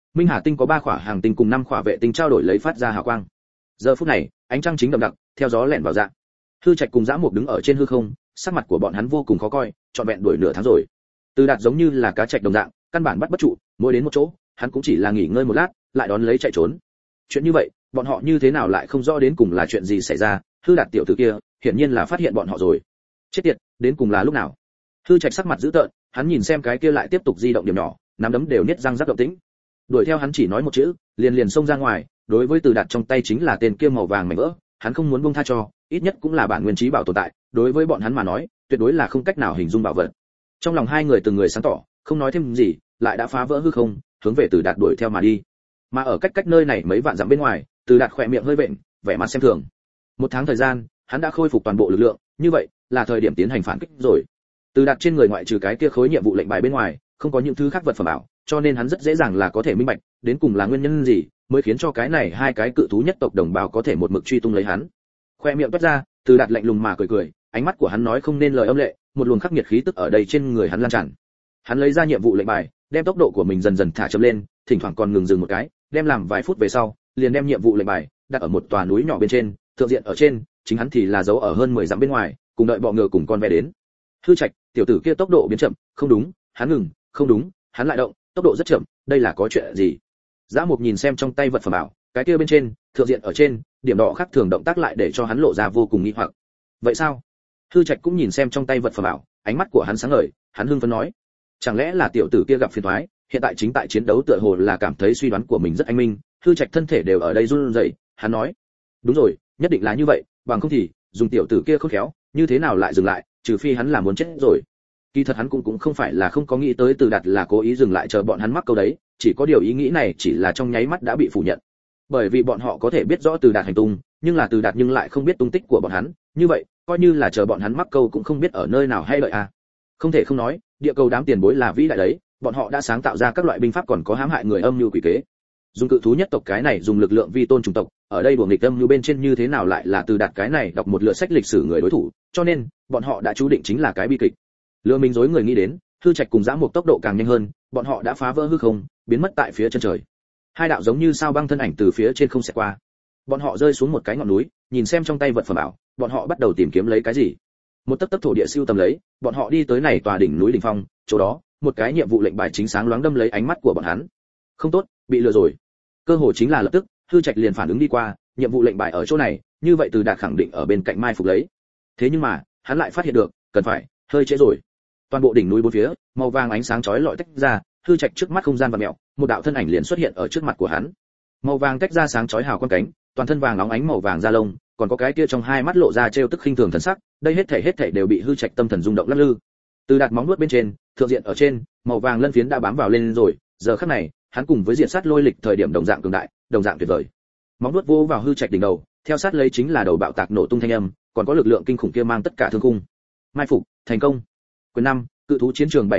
Minh Hà tinh có 3 khỏa hàng tinh cùng 5 khỏa vệ tinh trao đổi lấy phát ra hào quang. Giờ phút này, ánh trăng chính đậm đặc, theo gió lẻn vào dạng. Hư Trạch cùng Dã Mục đứng ở trên hư không, sắc mặt của bọn hắn vô cùng khó coi, trọn vẹn đuổi nửa tháng rồi. Từ Đạt giống như là cá trạch đồng dạng, căn bản bắt bất trụ, mỗi đến một chỗ, hắn cũng chỉ là nghỉ ngơi một lát, lại đón lấy chạy trốn. Chuyện như vậy, bọn họ như thế nào lại không rõ đến cùng là chuyện gì xảy ra? Hư Đạt tiểu tử kia, hiển nhiên là phát hiện bọn họ rồi. Chết tiệt, đến cùng là lúc nào? Hư Trạch sắc mặt dữ tợn, hắn nhìn xem cái kia lại tiếp tục di động điểm nhỏ, nắm đấm đều niết răng rắc động tĩnh. Đuổi theo hắn chỉ nói một chữ, liền xông ra ngoài, đối với Từ Đạt trong tay chính là tên kia màu vàng mảnh vỡ, hắn không muốn buông tha cho, ít nhất cũng là bản nguyên trí bảo tồn tại, đối với bọn hắn mà nói, tuyệt đối là không cách nào hình dung bảo vật. Trong lòng hai người từng người sáng tỏ, không nói thêm gì, lại đã phá vỡ hư không, hướng về Từ Đạt đuổi theo mà đi. Mà ở cách nơi này mấy vạn dặm bên ngoài, Từ Đạt khỏe miệng hơi vện, vẻ mặt xem thường. Một tháng thời gian, hắn đã khôi phục toàn bộ lực lượng, như vậy, là thời điểm tiến hành phản kích rồi. Từ Đạt trên người ngoại trừ cái kia khối nhiệm vụ lệnh bài bên ngoài, không có những thứ khác vật phẩm bảo, cho nên hắn rất dễ dàng là có thể minh bạch, đến cùng là nguyên nhân gì mới khiến cho cái này hai cái cự thú nhất tộc đồng bào có thể một mực truy tung lấy hắn. Khoe miệng toát ra, Từ Đạt lạnh lùng mà cười, ánh mắt của hắn nói không nên lời âm lệ, một luồng khắc nghiệt khí tức ở đây trên người hắn lan tràn. Hắn lấy ra nhiệm vụ lệnh bài, đem tốc độ của mình dần dần thả chậm lên, thỉnh thoảng còn ngừng dừng một cái, đem làm vài phút về sau, liền đem nhiệm vụ lệnh bài đặt ở một tòa núi nhỏ bên trên, thượng diện ở trên, chính hắn thì là giấu ở hơn 10 dặm bên ngoài, cùng đợi bọ ngựa cùng con ve đến. Hư Trạch, tiểu tử kia tốc độ biến chậm, không đúng, hắn ngừng, không đúng, hắn lại động, tốc độ rất chậm, đây là có chuyện gì? Dã Mục nhìn xem trong tay vật phẩm bảo, cái kia bên trên, thượng diện ở trên, điểm đỏ khác thường động tác lại để cho hắn lộ ra vô cùng nghi hoặc. Vậy sao? Hư Trạch cũng nhìn xem trong tay vật phẩm bảo, ánh mắt của hắn sáng ngời, hắn hưng phấn nói: chẳng lẽ là tiểu tử kia gặp phiền toái, hiện tại chính tại chiến đấu tựa hồ là cảm thấy suy đoán của mình rất anh minh. Hư Trạch thân thể đều ở đây run rẩy, hắn nói: đúng rồi, nhất định là như vậy, bằng không thì dùng tiểu tử kia khôn khéo, như thế nào lại dừng lại, trừ phi hắn là muốn chết rồi. Kỳ thật hắn cũng không phải là không có nghĩ tới Từ Đạt là cố ý dừng lại chờ bọn hắn mắc câu đấy, chỉ có điều ý nghĩ này chỉ là trong nháy mắt đã bị phủ nhận. Bởi vì bọn họ có thể biết rõ Từ Đạt hành tung, nhưng là Từ Đạt nhưng lại không biết tung tích của bọn hắn, như vậy, coi như là chờ bọn hắn mắc câu cũng không biết ở nơi nào hay lợi à. Không thể không nói, địa cầu đám tiền bối là vĩ đại đấy, bọn họ đã sáng tạo ra các loại binh pháp còn có hãm hại người âm mưu quỷ kế. Dùng cự thú nhất tộc cái này dùng lực lượng vi tôn chủng tộc, ở đây đùa nghịch âm mưu bên trên như thế nào lại là Từ Đạt cái này đọc một lượt sách lịch sử người đối thủ, cho nên, bọn họ đã chú định chính là cái bi kịch. Lừa mình dối người nghĩ đến, Hư Trạch cùng Dã Mục tốc độ càng nhanh hơn, bọn họ đã phá vỡ hư không, biến mất tại phía chân trời. Hai đạo giống như sao băng thân ảnh từ phía trên không xẹt qua. Bọn họ rơi xuống một cái ngọn núi, nhìn xem trong tay vật phẩm bảo, bọn họ bắt đầu tìm kiếm lấy cái gì. Một tấc tấc thổ địa siêu tầm lấy, bọn họ đi tới này tòa đỉnh núi đỉnh phong, chỗ đó, một cái nhiệm vụ lệnh bài chính sáng loáng đâm lấy ánh mắt của bọn hắn. Không tốt, bị lừa rồi. Cơ hội chính là lập tức, Hư Trạch liền phản ứng đi qua, nhiệm vụ lệnh bài ở chỗ này, như vậy Từ Đạt khẳng định ở bên cạnh mai phục lấy. Thế nhưng mà, hắn lại phát hiện được, cần phải, hơi trễ rồi. Toàn bộ đỉnh núi bốn phía, màu vàng ánh sáng chói lọi tách ra, Hư Trạch trước mắt không gian vặn mèo, một đạo thân ảnh liền xuất hiện ở trước mặt của hắn. Màu vàng tách ra sáng chói hào quang cánh, toàn thân vàng óng ánh màu vàng da lông, còn có cái kia trong hai mắt lộ ra trêu tức khinh thường thần sắc, đây hết thảy đều bị Hư Trạch tâm thần rung động lắc lư. Từ Đạt móng nuốt bên trên, thượng diện ở trên, màu vàng lân phiến đã bám vào lên rồi, giờ khắc này, hắn cùng với diện sát lôi lịch thời điểm đồng dạng cường đại, đồng dạng tuyệt vời. Móng nuốt vô vào Hư Trạch đỉnh đầu, theo sát lấy chính là đầu bạo tạc nổ tung thanh âm, còn có lực lượng kinh khủng kia mang tất cả thương khung. Mai phục, thành công. Quyền 5, cự thú chiến trường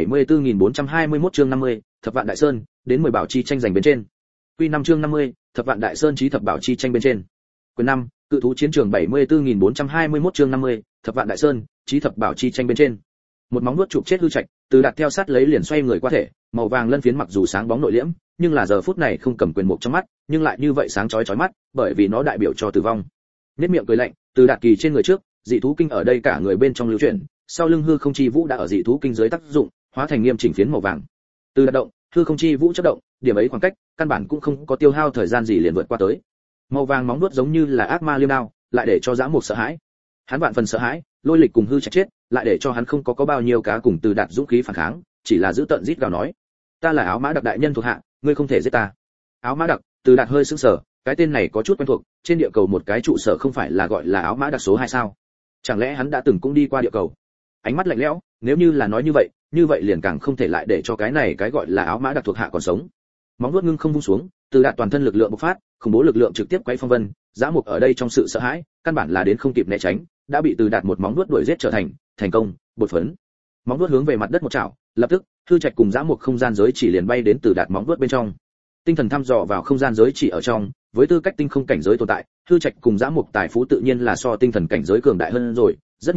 74421 chương 50, Thập Vạn Đại Sơn, đến 10 bảo chi tranh giành bên trên. Quy 5 chương 50, Thập Vạn Đại Sơn chí thập bảo chi tranh bên trên. Quyền 5, cự thú chiến trường 74421 chương 50, Thập Vạn Đại Sơn, chí thập bảo chi tranh bên trên. Một móng nuốt chụp chết Hư Trạch, Từ Đạt theo sát lấy liền xoay người qua thể, màu vàng lân phiến mặc dù sáng bóng nội liễm, nhưng là giờ phút này không cầm quyền mục trong mắt, nhưng lại như vậy sáng chói chói mắt, bởi vì nó đại biểu cho tử vong. Nhếch miệng cười lạnh, Từ Đạt kỳ trên người trước, dị thú kinh ở đây cả người bên trong lưu chuyển, sau lưng hư không chi vũ đã ở dị thú kinh dưới tác dụng, hóa thành nghiêm chỉnh phiến màu vàng. Từ Đạt động, hư không chi vũ chớp động, điểm ấy khoảng cách, căn bản cũng không có tiêu hao thời gian gì liền vượt qua tới. Màu vàng móng vuốt giống như là ác ma liêm đao, lại để cho Dã Mục sợ hãi. Hắn vạn phần sợ hãi, lôi lịch cùng Hư Trạch chết, lại để cho hắn không có bao nhiêu cá cùng Từ Đạt dũng khí phản kháng, chỉ là giữ tận rít gào nói: "Ta là Áo Mã Đặc đại nhân thuộc hạ, ngươi không thể giết ta." Áo Mã Đặc, Từ Đạt hơi sững sờ, cái tên này có chút quen thuộc, trên địa cầu một cái trụ sở không phải là gọi là Áo Mã Đặc số 2 sao? Chẳng lẽ hắn đã từng cũng đi qua địa cầu? Ánh mắt lạnh lẽo, nếu như là nói như vậy liền càng không thể lại để cho cái này cái gọi là Áo Mã Đặc thuộc hạ còn sống. Móng vuốt ngưng không vung xuống, Từ Đạt toàn thân lực lượng bộc phát, khủng bố lực lượng trực tiếp quấy phong vân, Dã Mục ở đây trong sự sợ hãi, căn bản là đến không kịp né tránh, đã bị Từ Đạt một móng vuốt đuổi giết trở thành công, bột phấn. Móng vuốt hướng về mặt đất một chảo, lập tức, Hư Trạch cùng Dã Mục không gian giới chỉ liền bay đến Từ Đạt móng vuốt bên trong. Tinh thần thăm dò vào không gian giới chỉ ở trong, với tư cách tinh không cảnh giới tồn tại, Hư Trạch cùng Dã Mục tài phú tự nhiên là so tinh thần cảnh giới cường đại hơn rồi, rất nhiều,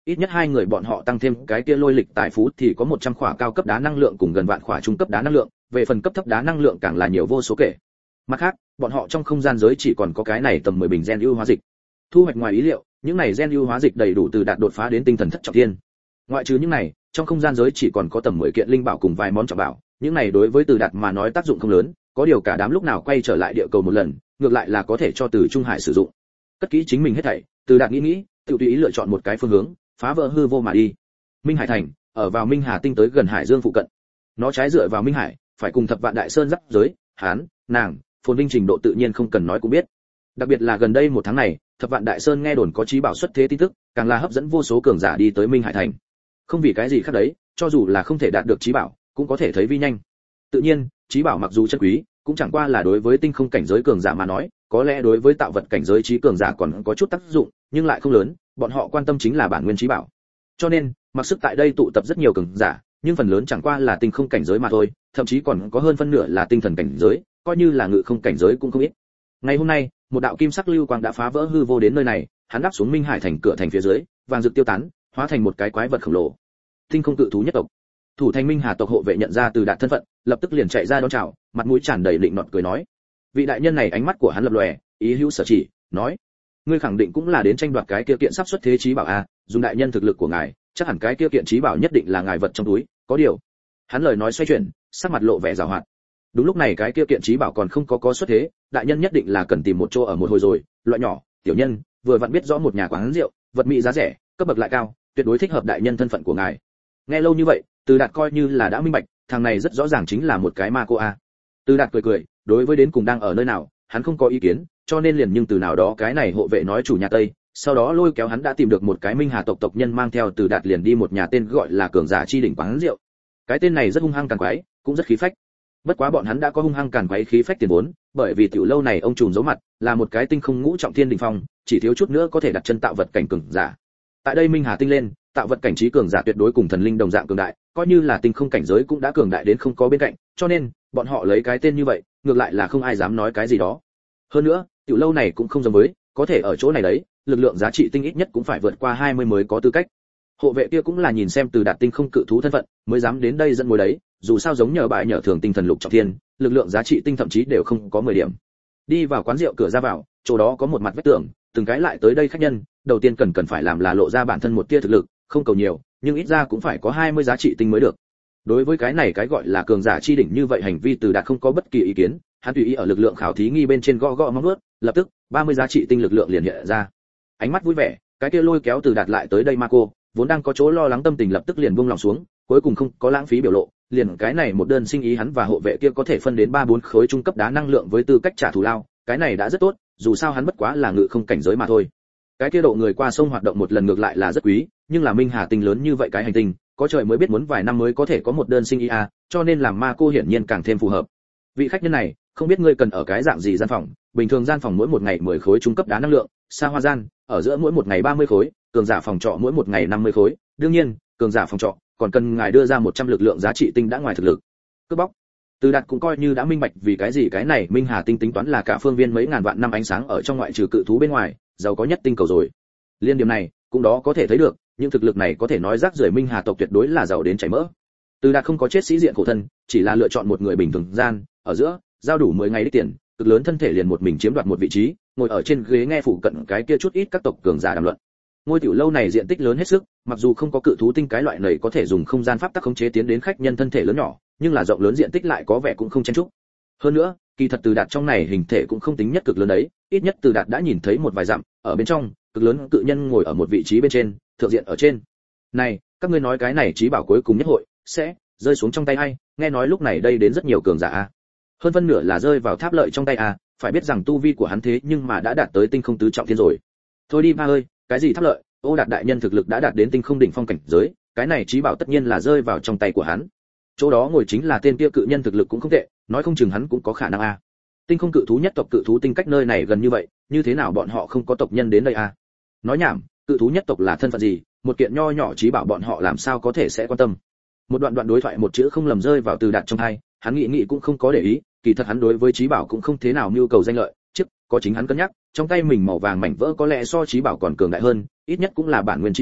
ít nhất hai người bọn họ tăng thêm cái kia lôi lịch tài phú thì có 100 khỏa cao cấp đá năng lượng cùng gần vạn khỏa trung cấp đá năng lượng, về phần cấp thấp đá năng lượng càng là nhiều vô số kể. Mặt khác, bọn họ trong không gian giới chỉ còn có cái này tầm 10 bình gen ưu hóa dịch. Thu hoạch ngoài ý liệu, những này gen ưu hóa dịch đầy đủ từ đạt đột phá đến tinh thần thất trọng thiên. Ngoại trừ những này, trong không gian giới chỉ còn có tầm 10 kiện linh bảo cùng vài món trọng bảo, những này đối với từ đạt mà nói tác dụng không lớn, có điều cả đám lúc nào quay trở lại địa cầu một lần, ngược lại là có thể cho từ Trung Hải sử dụng. Cất kỹ chính mình hết thảy, từ đạt nghĩ, tự tùy ý lựa chọn một cái phương hướng, phá vỡ hư vô mà đi. Minh Hải thành, ở vào Minh Hà tinh tới gần Hải Dương phụ cận. Nó trái dựa vào Minh Hải, phải cùng Thập Vạn Đại Sơn giáp giới, Hán, nàng, phồn vinh trình độ tự nhiên không cần nói cũng biết. Đặc biệt là gần đây một tháng này, Thập Vạn Đại Sơn nghe đồn có chí bảo xuất thế tin tức, càng là hấp dẫn vô số cường giả đi tới Minh Hải thành. Không vì cái gì khác đấy, cho dù là không thể đạt được chí bảo, cũng có thể thấy vi nhanh. Tự nhiên, chí bảo mặc dù chân quý, cũng chẳng qua là đối với tinh không cảnh giới cường giả mà nói, có lẽ đối với tạo vật cảnh giới trí cường giả còn có chút tác dụng, nhưng lại không lớn, bọn họ quan tâm chính là bản nguyên chí bảo. Cho nên, mặc sức tại đây tụ tập rất nhiều cường giả, nhưng phần lớn chẳng qua là tinh không cảnh giới mà thôi, thậm chí còn có hơn phân nửa là tinh thần cảnh giới, coi như là ngự không cảnh giới cũng không ít. Ngày hôm nay, một đạo kim sắc lưu quang đã phá vỡ hư vô đến nơi này, hắn đáp xuống Minh Hải thành cửa thành phía dưới, vàng rực tiêu tán, hóa thành một cái quái vật khổng lồ. Tinh không cự thú nhất tộc. Thủ thành Minh Hà tộc hộ vệ nhận ra từ đạt thân phận, lập tức liền chạy ra đón chào, mặt mũi tràn đầy định nọt cười nói. Vị đại nhân này ánh mắt của hắn lập lòe, ý hữu sở chỉ, nói: "Ngươi khẳng định cũng là đến tranh đoạt cái kia kiện sắp xuất thế chí bảo a, dùng đại nhân thực lực của ngài, chắc hẳn cái kia kiện chí bảo nhất định là ngài vật trong túi, có điều." Hắn lời nói xoay chuyển, sắc mặt lộ vẻ giảo hoạt. Đúng lúc này cái kia kiện chí bảo còn không có xuất thế, đại nhân nhất định là cần tìm một chỗ ở một hồi rồi, loại nhỏ, tiểu nhân, vừa vặn biết rõ một nhà quán rượu, vật mỹ giá rẻ, cấp bậc lại cao, tuyệt đối thích hợp đại nhân thân phận của ngài. Nghe lâu như vậy, Từ Đạt coi như là đã minh bạch, thằng này rất rõ ràng chính là một cái ma cô a. Từ Đạt cười cười, đối với đến cùng đang ở nơi nào, hắn không có ý kiến, cho nên liền nhưng từ nào đó cái này hộ vệ nói chủ nhà Tây, sau đó lôi kéo hắn đã tìm được một cái Minh Hà tộc tộc nhân mang theo Từ Đạt liền đi một nhà tên gọi là Cường Giả chi đỉnh quán rượu. Cái tên này rất hung hăng càn quái, cũng rất khí phách. Bất quá bọn hắn đã có hung hăng càn quái khí phách tiền vốn, bởi vì tiểu lâu này ông trùm giấu mặt, là một cái tinh không ngũ trọng thiên đỉnh phong, chỉ thiếu chút nữa có thể đặt chân tạo vật cảnh cường giả. Tại đây Minh Hà tinh lên, tạo vật cảnh trí cường giả tuyệt đối cùng thần linh đồng dạng cường đại, coi như là tinh không cảnh giới cũng đã cường đại đến không có bên cạnh, cho nên bọn họ lấy cái tên như vậy, ngược lại là không ai dám nói cái gì đó. Hơn nữa, tiểu lâu này cũng không giống với, có thể ở chỗ này đấy, lực lượng giá trị tinh ít nhất cũng phải vượt qua 20 mới có tư cách. Hộ vệ kia cũng là nhìn xem Từ Đạt tinh không cự thú thân phận, mới dám đến đây dẫn mối đấy, dù sao giống nhờ bại nhờ thường tinh thần lục trọng thiên, lực lượng giá trị tinh thậm chí đều không có 10 điểm. Đi vào quán rượu cửa ra vào, chỗ đó có một mặt vách tường, từng cái lại tới đây khách nhân, đầu tiên cần phải làm là lộ ra bản thân một tia thực lực, không cầu nhiều, nhưng ít ra cũng phải có 20 giá trị tinh mới được. Đối với cái này cái gọi là cường giả chi đỉnh như vậy hành vi Từ Đạt không có bất kỳ ý kiến, hắn tùy ý ở lực lượng khảo thí nghi bên trên gõ gõ móng vuốt, lập tức 30 giá trị tinh lực lượng liền hiện ra. Ánh mắt vui vẻ, cái kia lôi kéo Từ Đạt lại tới đây Marco, vốn đang có chỗ lo lắng tâm tình lập tức liền buông lòng xuống, cuối cùng không có lãng phí biểu lộ, liền cái này một đơn sinh ý hắn và hộ vệ kia có thể phân đến 3-4 khối trung cấp đá năng lượng với tư cách trả thù lao, cái này đã rất tốt, dù sao hắn bất quá là ngự không cảnh giới mà thôi. Cái kia độ người qua sông hoạt động một lần ngược lại là rất quý, nhưng là Minh Hà tinh lớn như vậy cái hành tinh, có trời mới biết muốn vài năm mới có thể có một đơn sinh ý a, cho nên làm ma cô hiển nhiên càng thêm phù hợp. Vị khách nhân này, không biết ngươi cần ở cái dạng gì gian phòng, bình thường gian phòng mỗi một ngày 10 khối trung cấp đá năng lượng, xa hoa gian, ở giữa mỗi một ngày 30 khối, cường giả phòng trọ mỗi một ngày 50 khối, đương nhiên, cường giả phòng trọ còn cần ngài đưa ra 100 lực lượng giá trị tinh đã ngoài thực lực. Cướp bóc. Từ Đạt cũng coi như đã minh bạch vì cái gì cái này Minh Hà tinh tính toán là cả phương viên mấy ngàn vạn năm ánh sáng ở trong ngoại trừ cự thú bên ngoài, giàu có nhất tinh cầu rồi. Liên điểm này, cũng đó có thể thấy được, những thực lực này có thể nói rác rưởi Minh Hà tộc tuyệt đối là giàu đến chảy mỡ. Từ Đạt không có chết sĩ diện khổ thân, chỉ là lựa chọn một người bình thường gian, ở giữa, giao đủ 10 ngày đích tiền, cực lớn thân thể liền một mình chiếm đoạt một vị trí, ngồi ở trên ghế nghe phụ cận cái kia chút ít các tộc cường giả đàm luận. Ngôi tiểu lâu này diện tích lớn hết sức, mặc dù không có cự thú tinh cái loại này có thể dùng không gian pháp tắc khống chế tiến đến khách nhân thân thể lớn nhỏ, nhưng là rộng lớn diện tích lại có vẻ cũng không chen chúc. Hơn nữa, kỳ thật Từ Đạt trong này hình thể cũng không tính nhất cực lớn đấy, ít nhất Từ Đạt đã nhìn thấy một vài dặm, ở bên trong, cực lớn cự nhân ngồi ở một vị trí bên trên, thượng diện ở trên. Này, các ngươi nói cái này trí bảo cuối cùng nhất hội sẽ rơi xuống trong tay ai? Nghe nói lúc này đây đến rất nhiều cường giả a. Hơn phân nửa là rơi vào tháp lợi trong tay a, phải biết rằng tu vi của hắn thế nhưng mà đã đạt tới tinh không tứ trọng thiên rồi. Thôi đi ba ơi, cái gì tháp lợi, Ô Đạt đại nhân thực lực đã đạt đến tinh không đỉnh phong cảnh giới, cái này trí bảo tất nhiên là rơi vào trong tay của hắn. Chỗ đó ngồi chính là tên kia cự nhân thực lực cũng không tệ, nói không chừng hắn cũng có khả năng a. Tinh không cự thú nhất tộc cự thú tinh cách nơi này gần như vậy, như thế nào bọn họ không có tộc nhân đến đây a? Nói nhảm, cự thú nhất tộc là thân phận gì, một kiện nho nhỏ trí bảo bọn họ làm sao có thể sẽ quan tâm. Một đoạn đối thoại một chữ không lầm rơi vào Từ Đạt trong tai, hắn nghĩ cũng không có để ý, kỳ thật hắn đối với trí bảo cũng không thế nào nhu cầu danh lợi, trước có chính hắn cân nhắc, trong tay mình màu vàng mảnh vỡ có lẽ so trí bảo còn cường đại hơn, ít nhất cũng là bản nguyên trí bảo,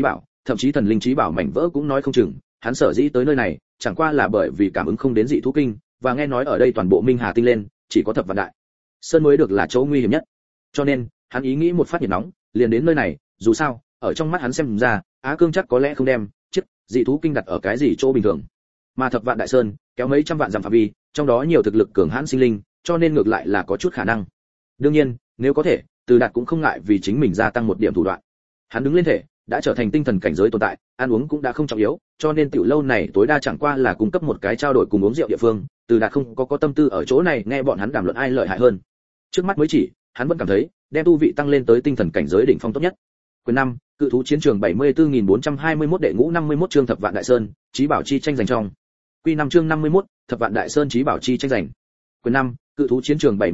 thậm chí thần linh trí bảo mảnh vỡ cũng nói không chừng. Hắn sở dĩ tới nơi này chẳng qua là bởi vì cảm ứng không đến dị thú kinh, và nghe nói ở đây toàn bộ Minh Hà tinh lên chỉ có Thập Vạn Đại Sơn mới được là chỗ nguy hiểm nhất, cho nên hắn ý nghĩ một phát nhiệt nóng liền đến nơi này. Dù sao ở trong mắt hắn xem ra Á Cương chắc có lẽ không đem chiếc dị thú kinh đặt ở cái gì chỗ bình thường, mà Thập Vạn Đại Sơn kéo mấy trăm vạn dặm phạm vi, trong đó nhiều thực lực cường hãn sinh linh, cho nên ngược lại là có chút khả năng. Đương nhiên nếu có thể, Từ Đạt cũng không ngại vì chính mình gia tăng một điểm thủ đoạn. Hắn đứng lên thể đã trở thành tinh thần cảnh giới tồn tại, ăn uống cũng đã không trọng yếu, cho nên tiểu lâu này tối đa chẳng qua là cung cấp một cái trao đổi cùng uống rượu địa phương. Từ Đạt không có tâm tư ở chỗ này nghe bọn hắn đàm luận ai lợi hại hơn. Trước mắt mới chỉ, hắn vẫn cảm thấy đem tu vị tăng lên tới tinh thần cảnh giới đỉnh phong tốt nhất. Quyền 5, Cự thú chiến trường 74421 đệ ngũ 51 chương Thập Vạn Đại Sơn, chí bảo chi tranh giành trong. Quy 5 chương 51, Thập Vạn Đại Sơn chí bảo chi tranh giành. Quyền 5, Cự thú chiến trường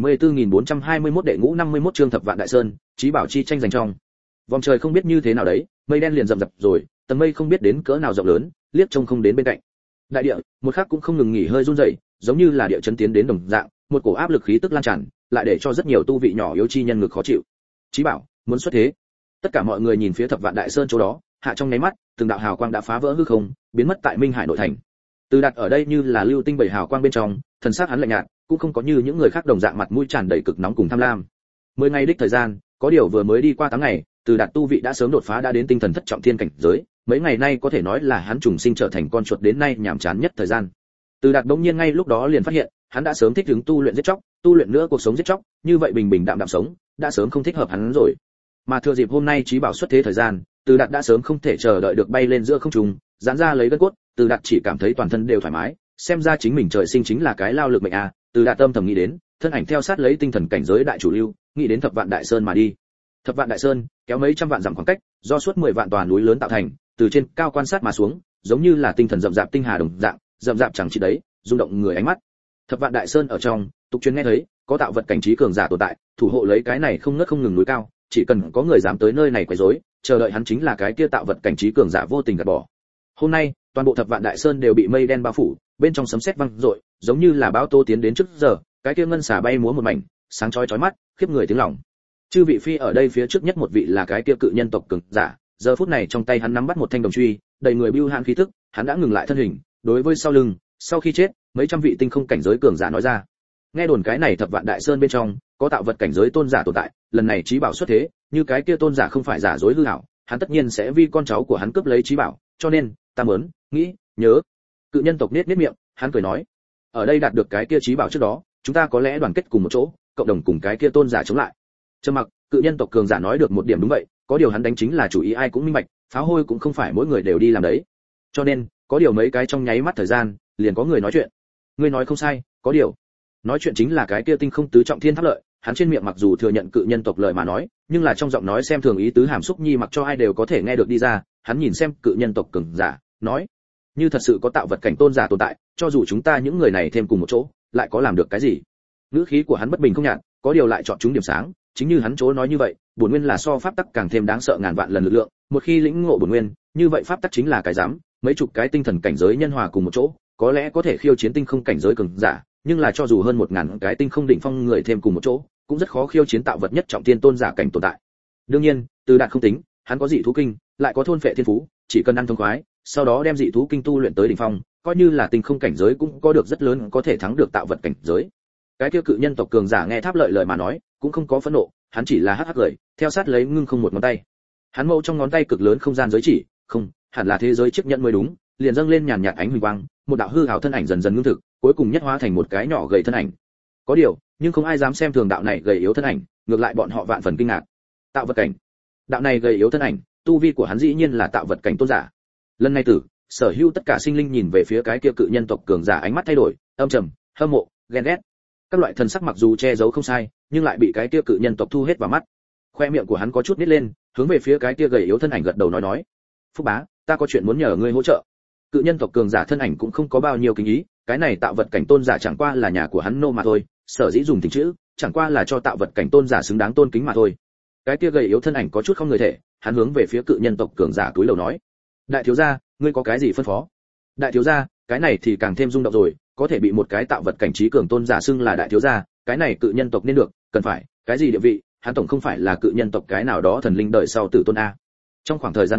74421 đệ ngũ 51 chương Thập Vạn Đại Sơn, chí bảo chi tranh giành trong. Vòng trời không biết như thế nào đấy, mây đen liền rậm rạp rồi, tầng mây không biết đến cỡ nào rộng lớn, liếc trông không đến bên cạnh. Đại địa, một khắc cũng không ngừng nghỉ hơi run rẩy, giống như là địa chấn tiến đến đồng dạng, một cổ áp lực khí tức lan tràn, lại để cho rất nhiều tu vị nhỏ yếu chi nhân ngực khó chịu. Chí bảo, muốn xuất thế. Tất cả mọi người nhìn phía Thập Vạn Đại Sơn chỗ đó, hạ trong nháy mắt, từng đạo hào quang đã phá vỡ hư không, biến mất tại Minh Hải nội thành. Từ Đạt ở đây như là lưu tinh bảy hào quang bên trong, thần sắc hắn lạnh nhạt, cũng không có như những người khác đồng dạng mặt mũi tràn đầy cực nóng cùng tham lam. 10 ngày đích thời gian, có điều vừa mới đi qua 8 ngày, Từ Đạt tu vị đã sớm đột phá đã đến tinh thần thất trọng thiên cảnh giới, mấy ngày nay có thể nói là hắn trùng sinh trở thành con chuột đến nay nhàm chán nhất thời gian. Từ Đạt đống nhiên ngay lúc đó liền phát hiện, hắn đã sớm thích ứng tu luyện giết chóc, tu luyện nữa cuộc sống giết chóc, như vậy bình bình đạm đạm sống, đã sớm không thích hợp hắn rồi. Mà thừa dịp hôm nay chí bảo xuất thế thời gian, Từ Đạt đã sớm không thể chờ đợi được bay lên giữa không trung, giãn ra lấy gân cốt, Từ Đạt chỉ cảm thấy toàn thân đều thoải mái, xem ra chính mình trời sinh chính là cái lao lực mệnh a. Từ Đạt tâm thầm nghĩ đến, thân ảnh theo sát lấy tinh thần cảnh giới đại chủ lưu, nghĩ đến Thập Vạn Đại Sơn mà đi. Thập Vạn Đại Sơn kéo mấy trăm vạn dặm khoảng cách, do suốt 10 vạn tòa núi lớn tạo thành, từ trên cao quan sát mà xuống, giống như là tinh thần rậm rạp tinh hà đồng dạng, rậm rạp chẳng chỉ đấy, rung động người ánh mắt. Thập Vạn Đại Sơn ở trong, tục truyền nghe thấy, có tạo vật cảnh trí cường giả tồn tại, thủ hộ lấy cái này không ngớt không ngừng núi cao, chỉ cần có người dám tới nơi này quấy rối, chờ đợi hắn chính là cái kia tạo vật cảnh trí cường giả vô tình gạt bỏ. Hôm nay, toàn bộ Thập Vạn Đại Sơn đều bị mây đen bao phủ, bên trong sấm sét vang dội, giống như là bão tố tiến đến trước giờ, cái kia ngân xà bay múa một mảnh, sáng chói chói mắt, khiếp người tiếng lòng. Chư vị phi ở đây phía trước nhất một vị là cái kia cự nhân tộc cường giả, giờ phút này trong tay hắn nắm bắt một thanh đồng truy, đầy người bưu hãn khí tức, hắn đã ngừng lại thân hình, đối với sau lưng, sau khi chết, mấy trăm vị tinh không cảnh giới cường giả nói ra. Nghe đồn cái này Thập Vạn Đại Sơn bên trong có tạo vật cảnh giới tôn giả tồn tại, lần này chí bảo xuất thế, như cái kia tôn giả không phải giả dối hư ảo, hắn tất nhiên sẽ vì con cháu của hắn cướp lấy chí bảo, cho nên, ta muốn, nghĩ, nhớ. Cự nhân tộc nết miệng, hắn cười nói, ở đây đạt được cái kia chí bảo trước đó, chúng ta có lẽ đoàn kết cùng một chỗ, cộng đồng cùng cái kia tôn giả chống lại. Trầm mặc, cự nhân tộc cường giả nói được một điểm đúng vậy, có điều hắn đánh chính là chủ ý ai cũng minh bạch, pháo hôi cũng không phải mỗi người đều đi làm đấy. Cho nên, có điều mấy cái trong nháy mắt thời gian, liền có người nói chuyện. Ngươi nói không sai, có điều. Nói chuyện chính là cái kia tinh không tứ trọng thiên tháp lợi, hắn trên miệng mặc dù thừa nhận cự nhân tộc lời mà nói, nhưng là trong giọng nói xem thường ý tứ hàm xúc nhi mặc cho ai đều có thể nghe được đi ra, hắn nhìn xem cự nhân tộc cường giả, nói: "Như thật sự có tạo vật cảnh tôn giả tồn tại, cho dù chúng ta những người này thêm cùng một chỗ, lại có làm được cái gì?" Ngữ khí của hắn bất bình không nhạt, có điều lại chọn chúng điểm sáng, chính như hắn chỗ nói như vậy, bổn nguyên là so pháp tắc càng thêm đáng sợ ngàn vạn lần lực lượng, một khi lĩnh ngộ bổn nguyên, như vậy pháp tắc chính là cái dám, mấy chục cái tinh thần cảnh giới nhân hòa cùng một chỗ, có lẽ có thể khiêu chiến tinh không cảnh giới cường giả, nhưng là cho dù hơn 1000 cái tinh không đỉnh phong người thêm cùng một chỗ, cũng rất khó khiêu chiến tạo vật nhất trọng thiên tôn giả cảnh tồn tại. Đương nhiên, Từ Đạt không tính, hắn có dị thú kinh, lại có thôn phệ thiên phú, chỉ cần ăn thông khoái, sau đó đem dị thú kinh tu luyện tới đỉnh phong, coi như là tinh không cảnh giới cũng có được rất lớn có thể thắng được tạo vật cảnh giới. Cái kia cự nhân tộc cường giả nghe tháp lợi lời mà nói, cũng không có phẫn nộ, hắn chỉ là hắc hắc cười, theo sát lấy ngưng không một ngón tay. Hắn mâu trong ngón tay cực lớn không gian giới chỉ, không, hẳn là thế giới chiếc nhẫn mới đúng, liền dâng lên nhàn nhạt ánh huỳnh quang, một đạo hư ảo thân ảnh dần dần ngưng thực, cuối cùng nhất hóa thành một cái nhỏ gầy thân ảnh. Có điều, nhưng không ai dám xem thường đạo này gầy yếu thân ảnh, ngược lại bọn họ vạn phần kinh ngạc. Tạo vật cảnh. Đạo này gầy yếu thân ảnh, tu vi của hắn dĩ nhiên là tạo vật cảnh tôn giả. Lần này tử, sở hữu tất cả sinh linh nhìn về phía cái kia cự nhân tộc cường giả ánh mắt thay đổi, âm trầm, hâm mộ, ghen ghét. Các loại thần sắc mặc dù che giấu không sai, nhưng lại bị cái kia cự nhân tộc thu hết vào mắt. Khoe miệng của hắn có chút nít lên, hướng về phía cái kia gầy yếu thân ảnh gật đầu nói: "Phúc bá, ta có chuyện muốn nhờ ngươi hỗ trợ." Cự nhân tộc cường giả thân ảnh cũng không có bao nhiêu kính ý, cái này tạo vật cảnh tôn giả chẳng qua là nhà của hắn nô mà thôi, sở dĩ dùng tình chữ, chẳng qua là cho tạo vật cảnh tôn giả xứng đáng tôn kính mà thôi. Cái kia gầy yếu thân ảnh có chút không người thể, hắn hướng về phía cự nhân tộc cường giả túi lầu nói: "Đại thiếu gia, ngươi có cái gì phân phó?" Đại thiếu gia, cái này thì càng thêm rung động rồi, có thể bị một cái tạo vật cảnh trí cường tôn giả xưng là đại thiếu gia, cái này cự nhân tộc nên được, cần phải, cái gì địa vị, hắn tổng không phải là cự nhân tộc cái nào đó thần linh đời sau tử tôn a. Trong khoảng thời gian ngắn,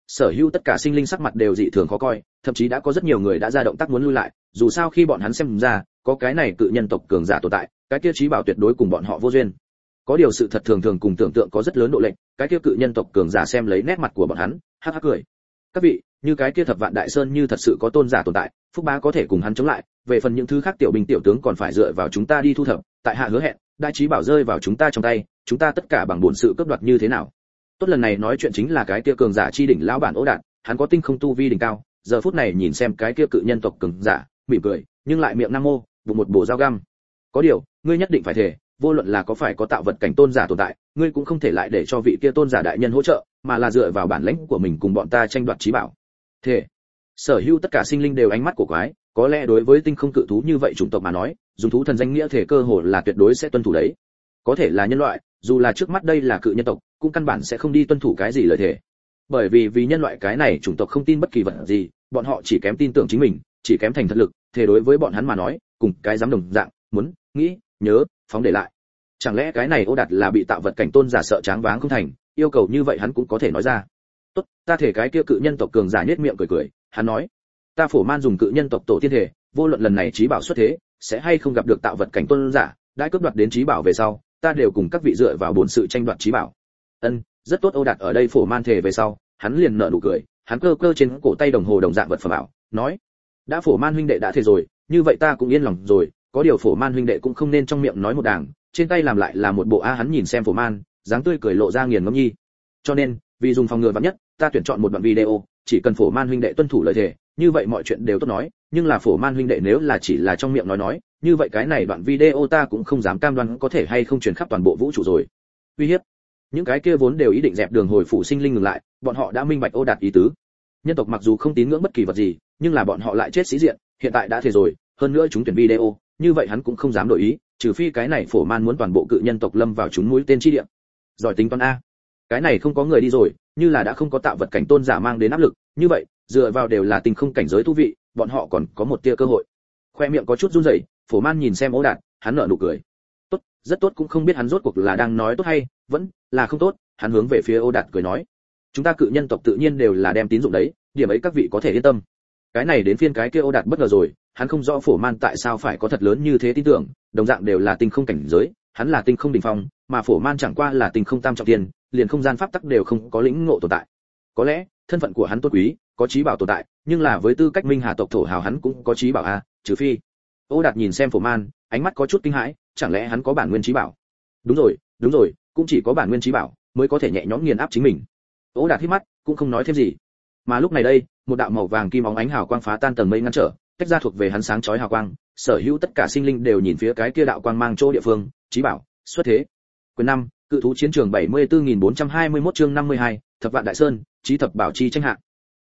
sở hữu tất cả sinh linh sắc mặt đều dị thường khó coi, thậm chí đã có rất nhiều người đã ra động tác muốn lui lại, dù sao khi bọn hắn xem ra, có cái này cự nhân tộc cường giả tồn tại, cái kia trí bảo tuyệt đối cùng bọn họ vô duyên. Có điều sự thật thường thường cùng tưởng tượng có rất lớn độ lệch, cái kia cự nhân tộc cường giả xem lấy nét mặt của bọn hắn, hắc hắc cười. Các vị, như cái kia Thập Vạn Đại Sơn như thật sự có tôn giả tồn tại, Phúc Bá có thể cùng hắn chống lại, về phần những thứ khác tiểu binh tiểu tướng còn phải dựa vào chúng ta đi thu thập, tại hạ hứa hẹn, đại trí bảo rơi vào chúng ta trong tay, chúng ta tất cả bằng bổn sự cướp đoạt như thế nào. Tốt, lần này nói chuyện chính là cái kia cường giả chi đỉnh lão bản Ô Đạt, hắn có tinh không tu vi đỉnh cao, giờ phút này nhìn xem cái kia cự nhân tộc cường giả, mỉm cười, nhưng lại miệng nam mô, bụng một bộ dao găm. Có điều, ngươi nhất định phải thể, vô luận là có phải có tạo vật cảnh tôn giả tồn tại, ngươi cũng không thể lại để cho vị kia tôn giả đại nhân hỗ trợ, mà là dựa vào bản lĩnh của mình cùng bọn ta tranh đoạt trí bảo. Thể. Sở hữu tất cả sinh linh đều ánh mắt của quái, có lẽ đối với tinh không cự thú như vậy chủng tộc mà nói, dùng thú thần danh nghĩa thể cơ hội là tuyệt đối sẽ tuân thủ đấy. Có thể là nhân loại, dù là trước mắt đây là cự nhân tộc, cũng căn bản sẽ không đi tuân thủ cái gì lời thể. Bởi vì nhân loại cái này chủng tộc không tin bất kỳ vật gì, bọn họ chỉ kém tin tưởng chính mình, chỉ kém thành thật lực, thể đối với bọn hắn mà nói, cùng cái dám đồng dạng, muốn, nghĩ, nhớ, phóng để lại. Chẳng lẽ cái này Ô Đạt là bị tạo vật cảnh tôn giả sợ tráng váng không thành, yêu cầu như vậy hắn cũng có thể nói ra. Tốt, ta thể cái kia cự nhân tộc cường giả nhếch miệng cười cười, hắn nói, ta Phổ Man dùng cự nhân tộc tổ tiên thể, vô luận lần này trí bảo xuất thế, sẽ hay không gặp được tạo vật cảnh tôn giả, đã cướp đoạt đến trí bảo về sau, ta đều cùng các vị dựa vào bổn sự tranh đoạt trí bảo. Rất tốt. Ô Đạt ở đây Phổ Man thể về sau, hắn liền nở nụ cười, hắn cơ cơ trên cổ tay đồng hồ đồng dạng vật phẩm bảo, nói, đã Phổ Man huynh đệ đã thể rồi, như vậy ta cũng yên lòng rồi, có điều Phổ Man huynh đệ cũng không nên trong miệng nói một đàng, trên tay làm lại là một bộ hắn nhìn xem Phổ Man, dáng tươi cười lộ ra nghiền ngẫm nhi. Cho nên, vì dùng phòng ngừa vạn nhất, ta tuyển chọn một đoạn video, chỉ cần Phổ Man huynh đệ tuân thủ lời thề, như vậy mọi chuyện đều tốt nói, nhưng là Phổ Man huynh đệ nếu là chỉ là trong miệng nói, như vậy cái này đoạn video ta cũng không dám cam đoan có thể hay không truyền khắp toàn bộ vũ trụ rồi. Uy hiếp. Những cái kia vốn đều ý định dẹp đường hồi phủ sinh linh ngừng lại, bọn họ đã minh bạch Ô Đạt ý tứ. Nhân tộc mặc dù không tín ngưỡng bất kỳ vật gì, nhưng là bọn họ lại chết sĩ diện, hiện tại đã thể rồi, hơn nữa chúng tuyển video, như vậy hắn cũng không dám đổi ý, trừ phi cái này Phổ Man muốn toàn bộ cự nhân tộc lâm vào chúng mũi tên chi địa. Giỏi tính toán a. Cái này không có người đi rồi, như là đã không có tạo vật cảnh tôn giả mang đến áp lực, như vậy, dựa vào đều là tình không cảnh giới thú vị, bọn họ còn có một tia cơ hội. Khoe miệng có chút run rẩy, Phổ Man nhìn xem Ô Đạt, hắn nở nụ cười. Tốt, rất tốt, cũng không biết hắn rốt cuộc là đang nói tốt hay vẫn là không tốt, hắn hướng về phía Ô Đạt cười nói, chúng ta cự nhân tộc tự nhiên đều là đem tín dụng đấy, điểm ấy các vị có thể yên tâm. Cái này đến phiên cái kia Ô Đạt bất ngờ rồi, hắn không rõ Phổ Man tại sao phải có thật lớn như thế tin tưởng, đồng dạng đều là tinh không cảnh giới, hắn là tinh không đỉnh phong, mà Phổ Man chẳng qua là tinh không tam trọng thiên, liền không gian pháp tắc đều không có lĩnh ngộ tồn tại. Có lẽ, thân phận của hắn tôn quý, có trí bảo tồn tại, nhưng là với tư cách Minh Hà tộc thổ hào hắn cũng có trí bảo a, trừ phi. Ô Đạt nhìn xem Phổ Man, ánh mắt có chút kinh hãi, chẳng lẽ hắn có bản nguyên trí bảo? Đúng rồi, cũng chỉ có bản nguyên trí bảo mới có thể nhẹ nhõm nghiền áp chính mình. Ô Đạt hít mắt, cũng không nói thêm gì. Mà lúc này đây, một đạo màu vàng kim óng ánh hào quang phá tan tầng mây ngăn trở, tách ra thuộc về hắn sáng chói hào quang, sở hữu tất cả sinh linh đều nhìn phía cái kia đạo quang mang chỗ địa phương, trí bảo, xuất thế. Quyền 5, cự thú chiến trường 74421 chương 52, Thập Vạn Đại Sơn, chí thập bảo chi tranh hạ.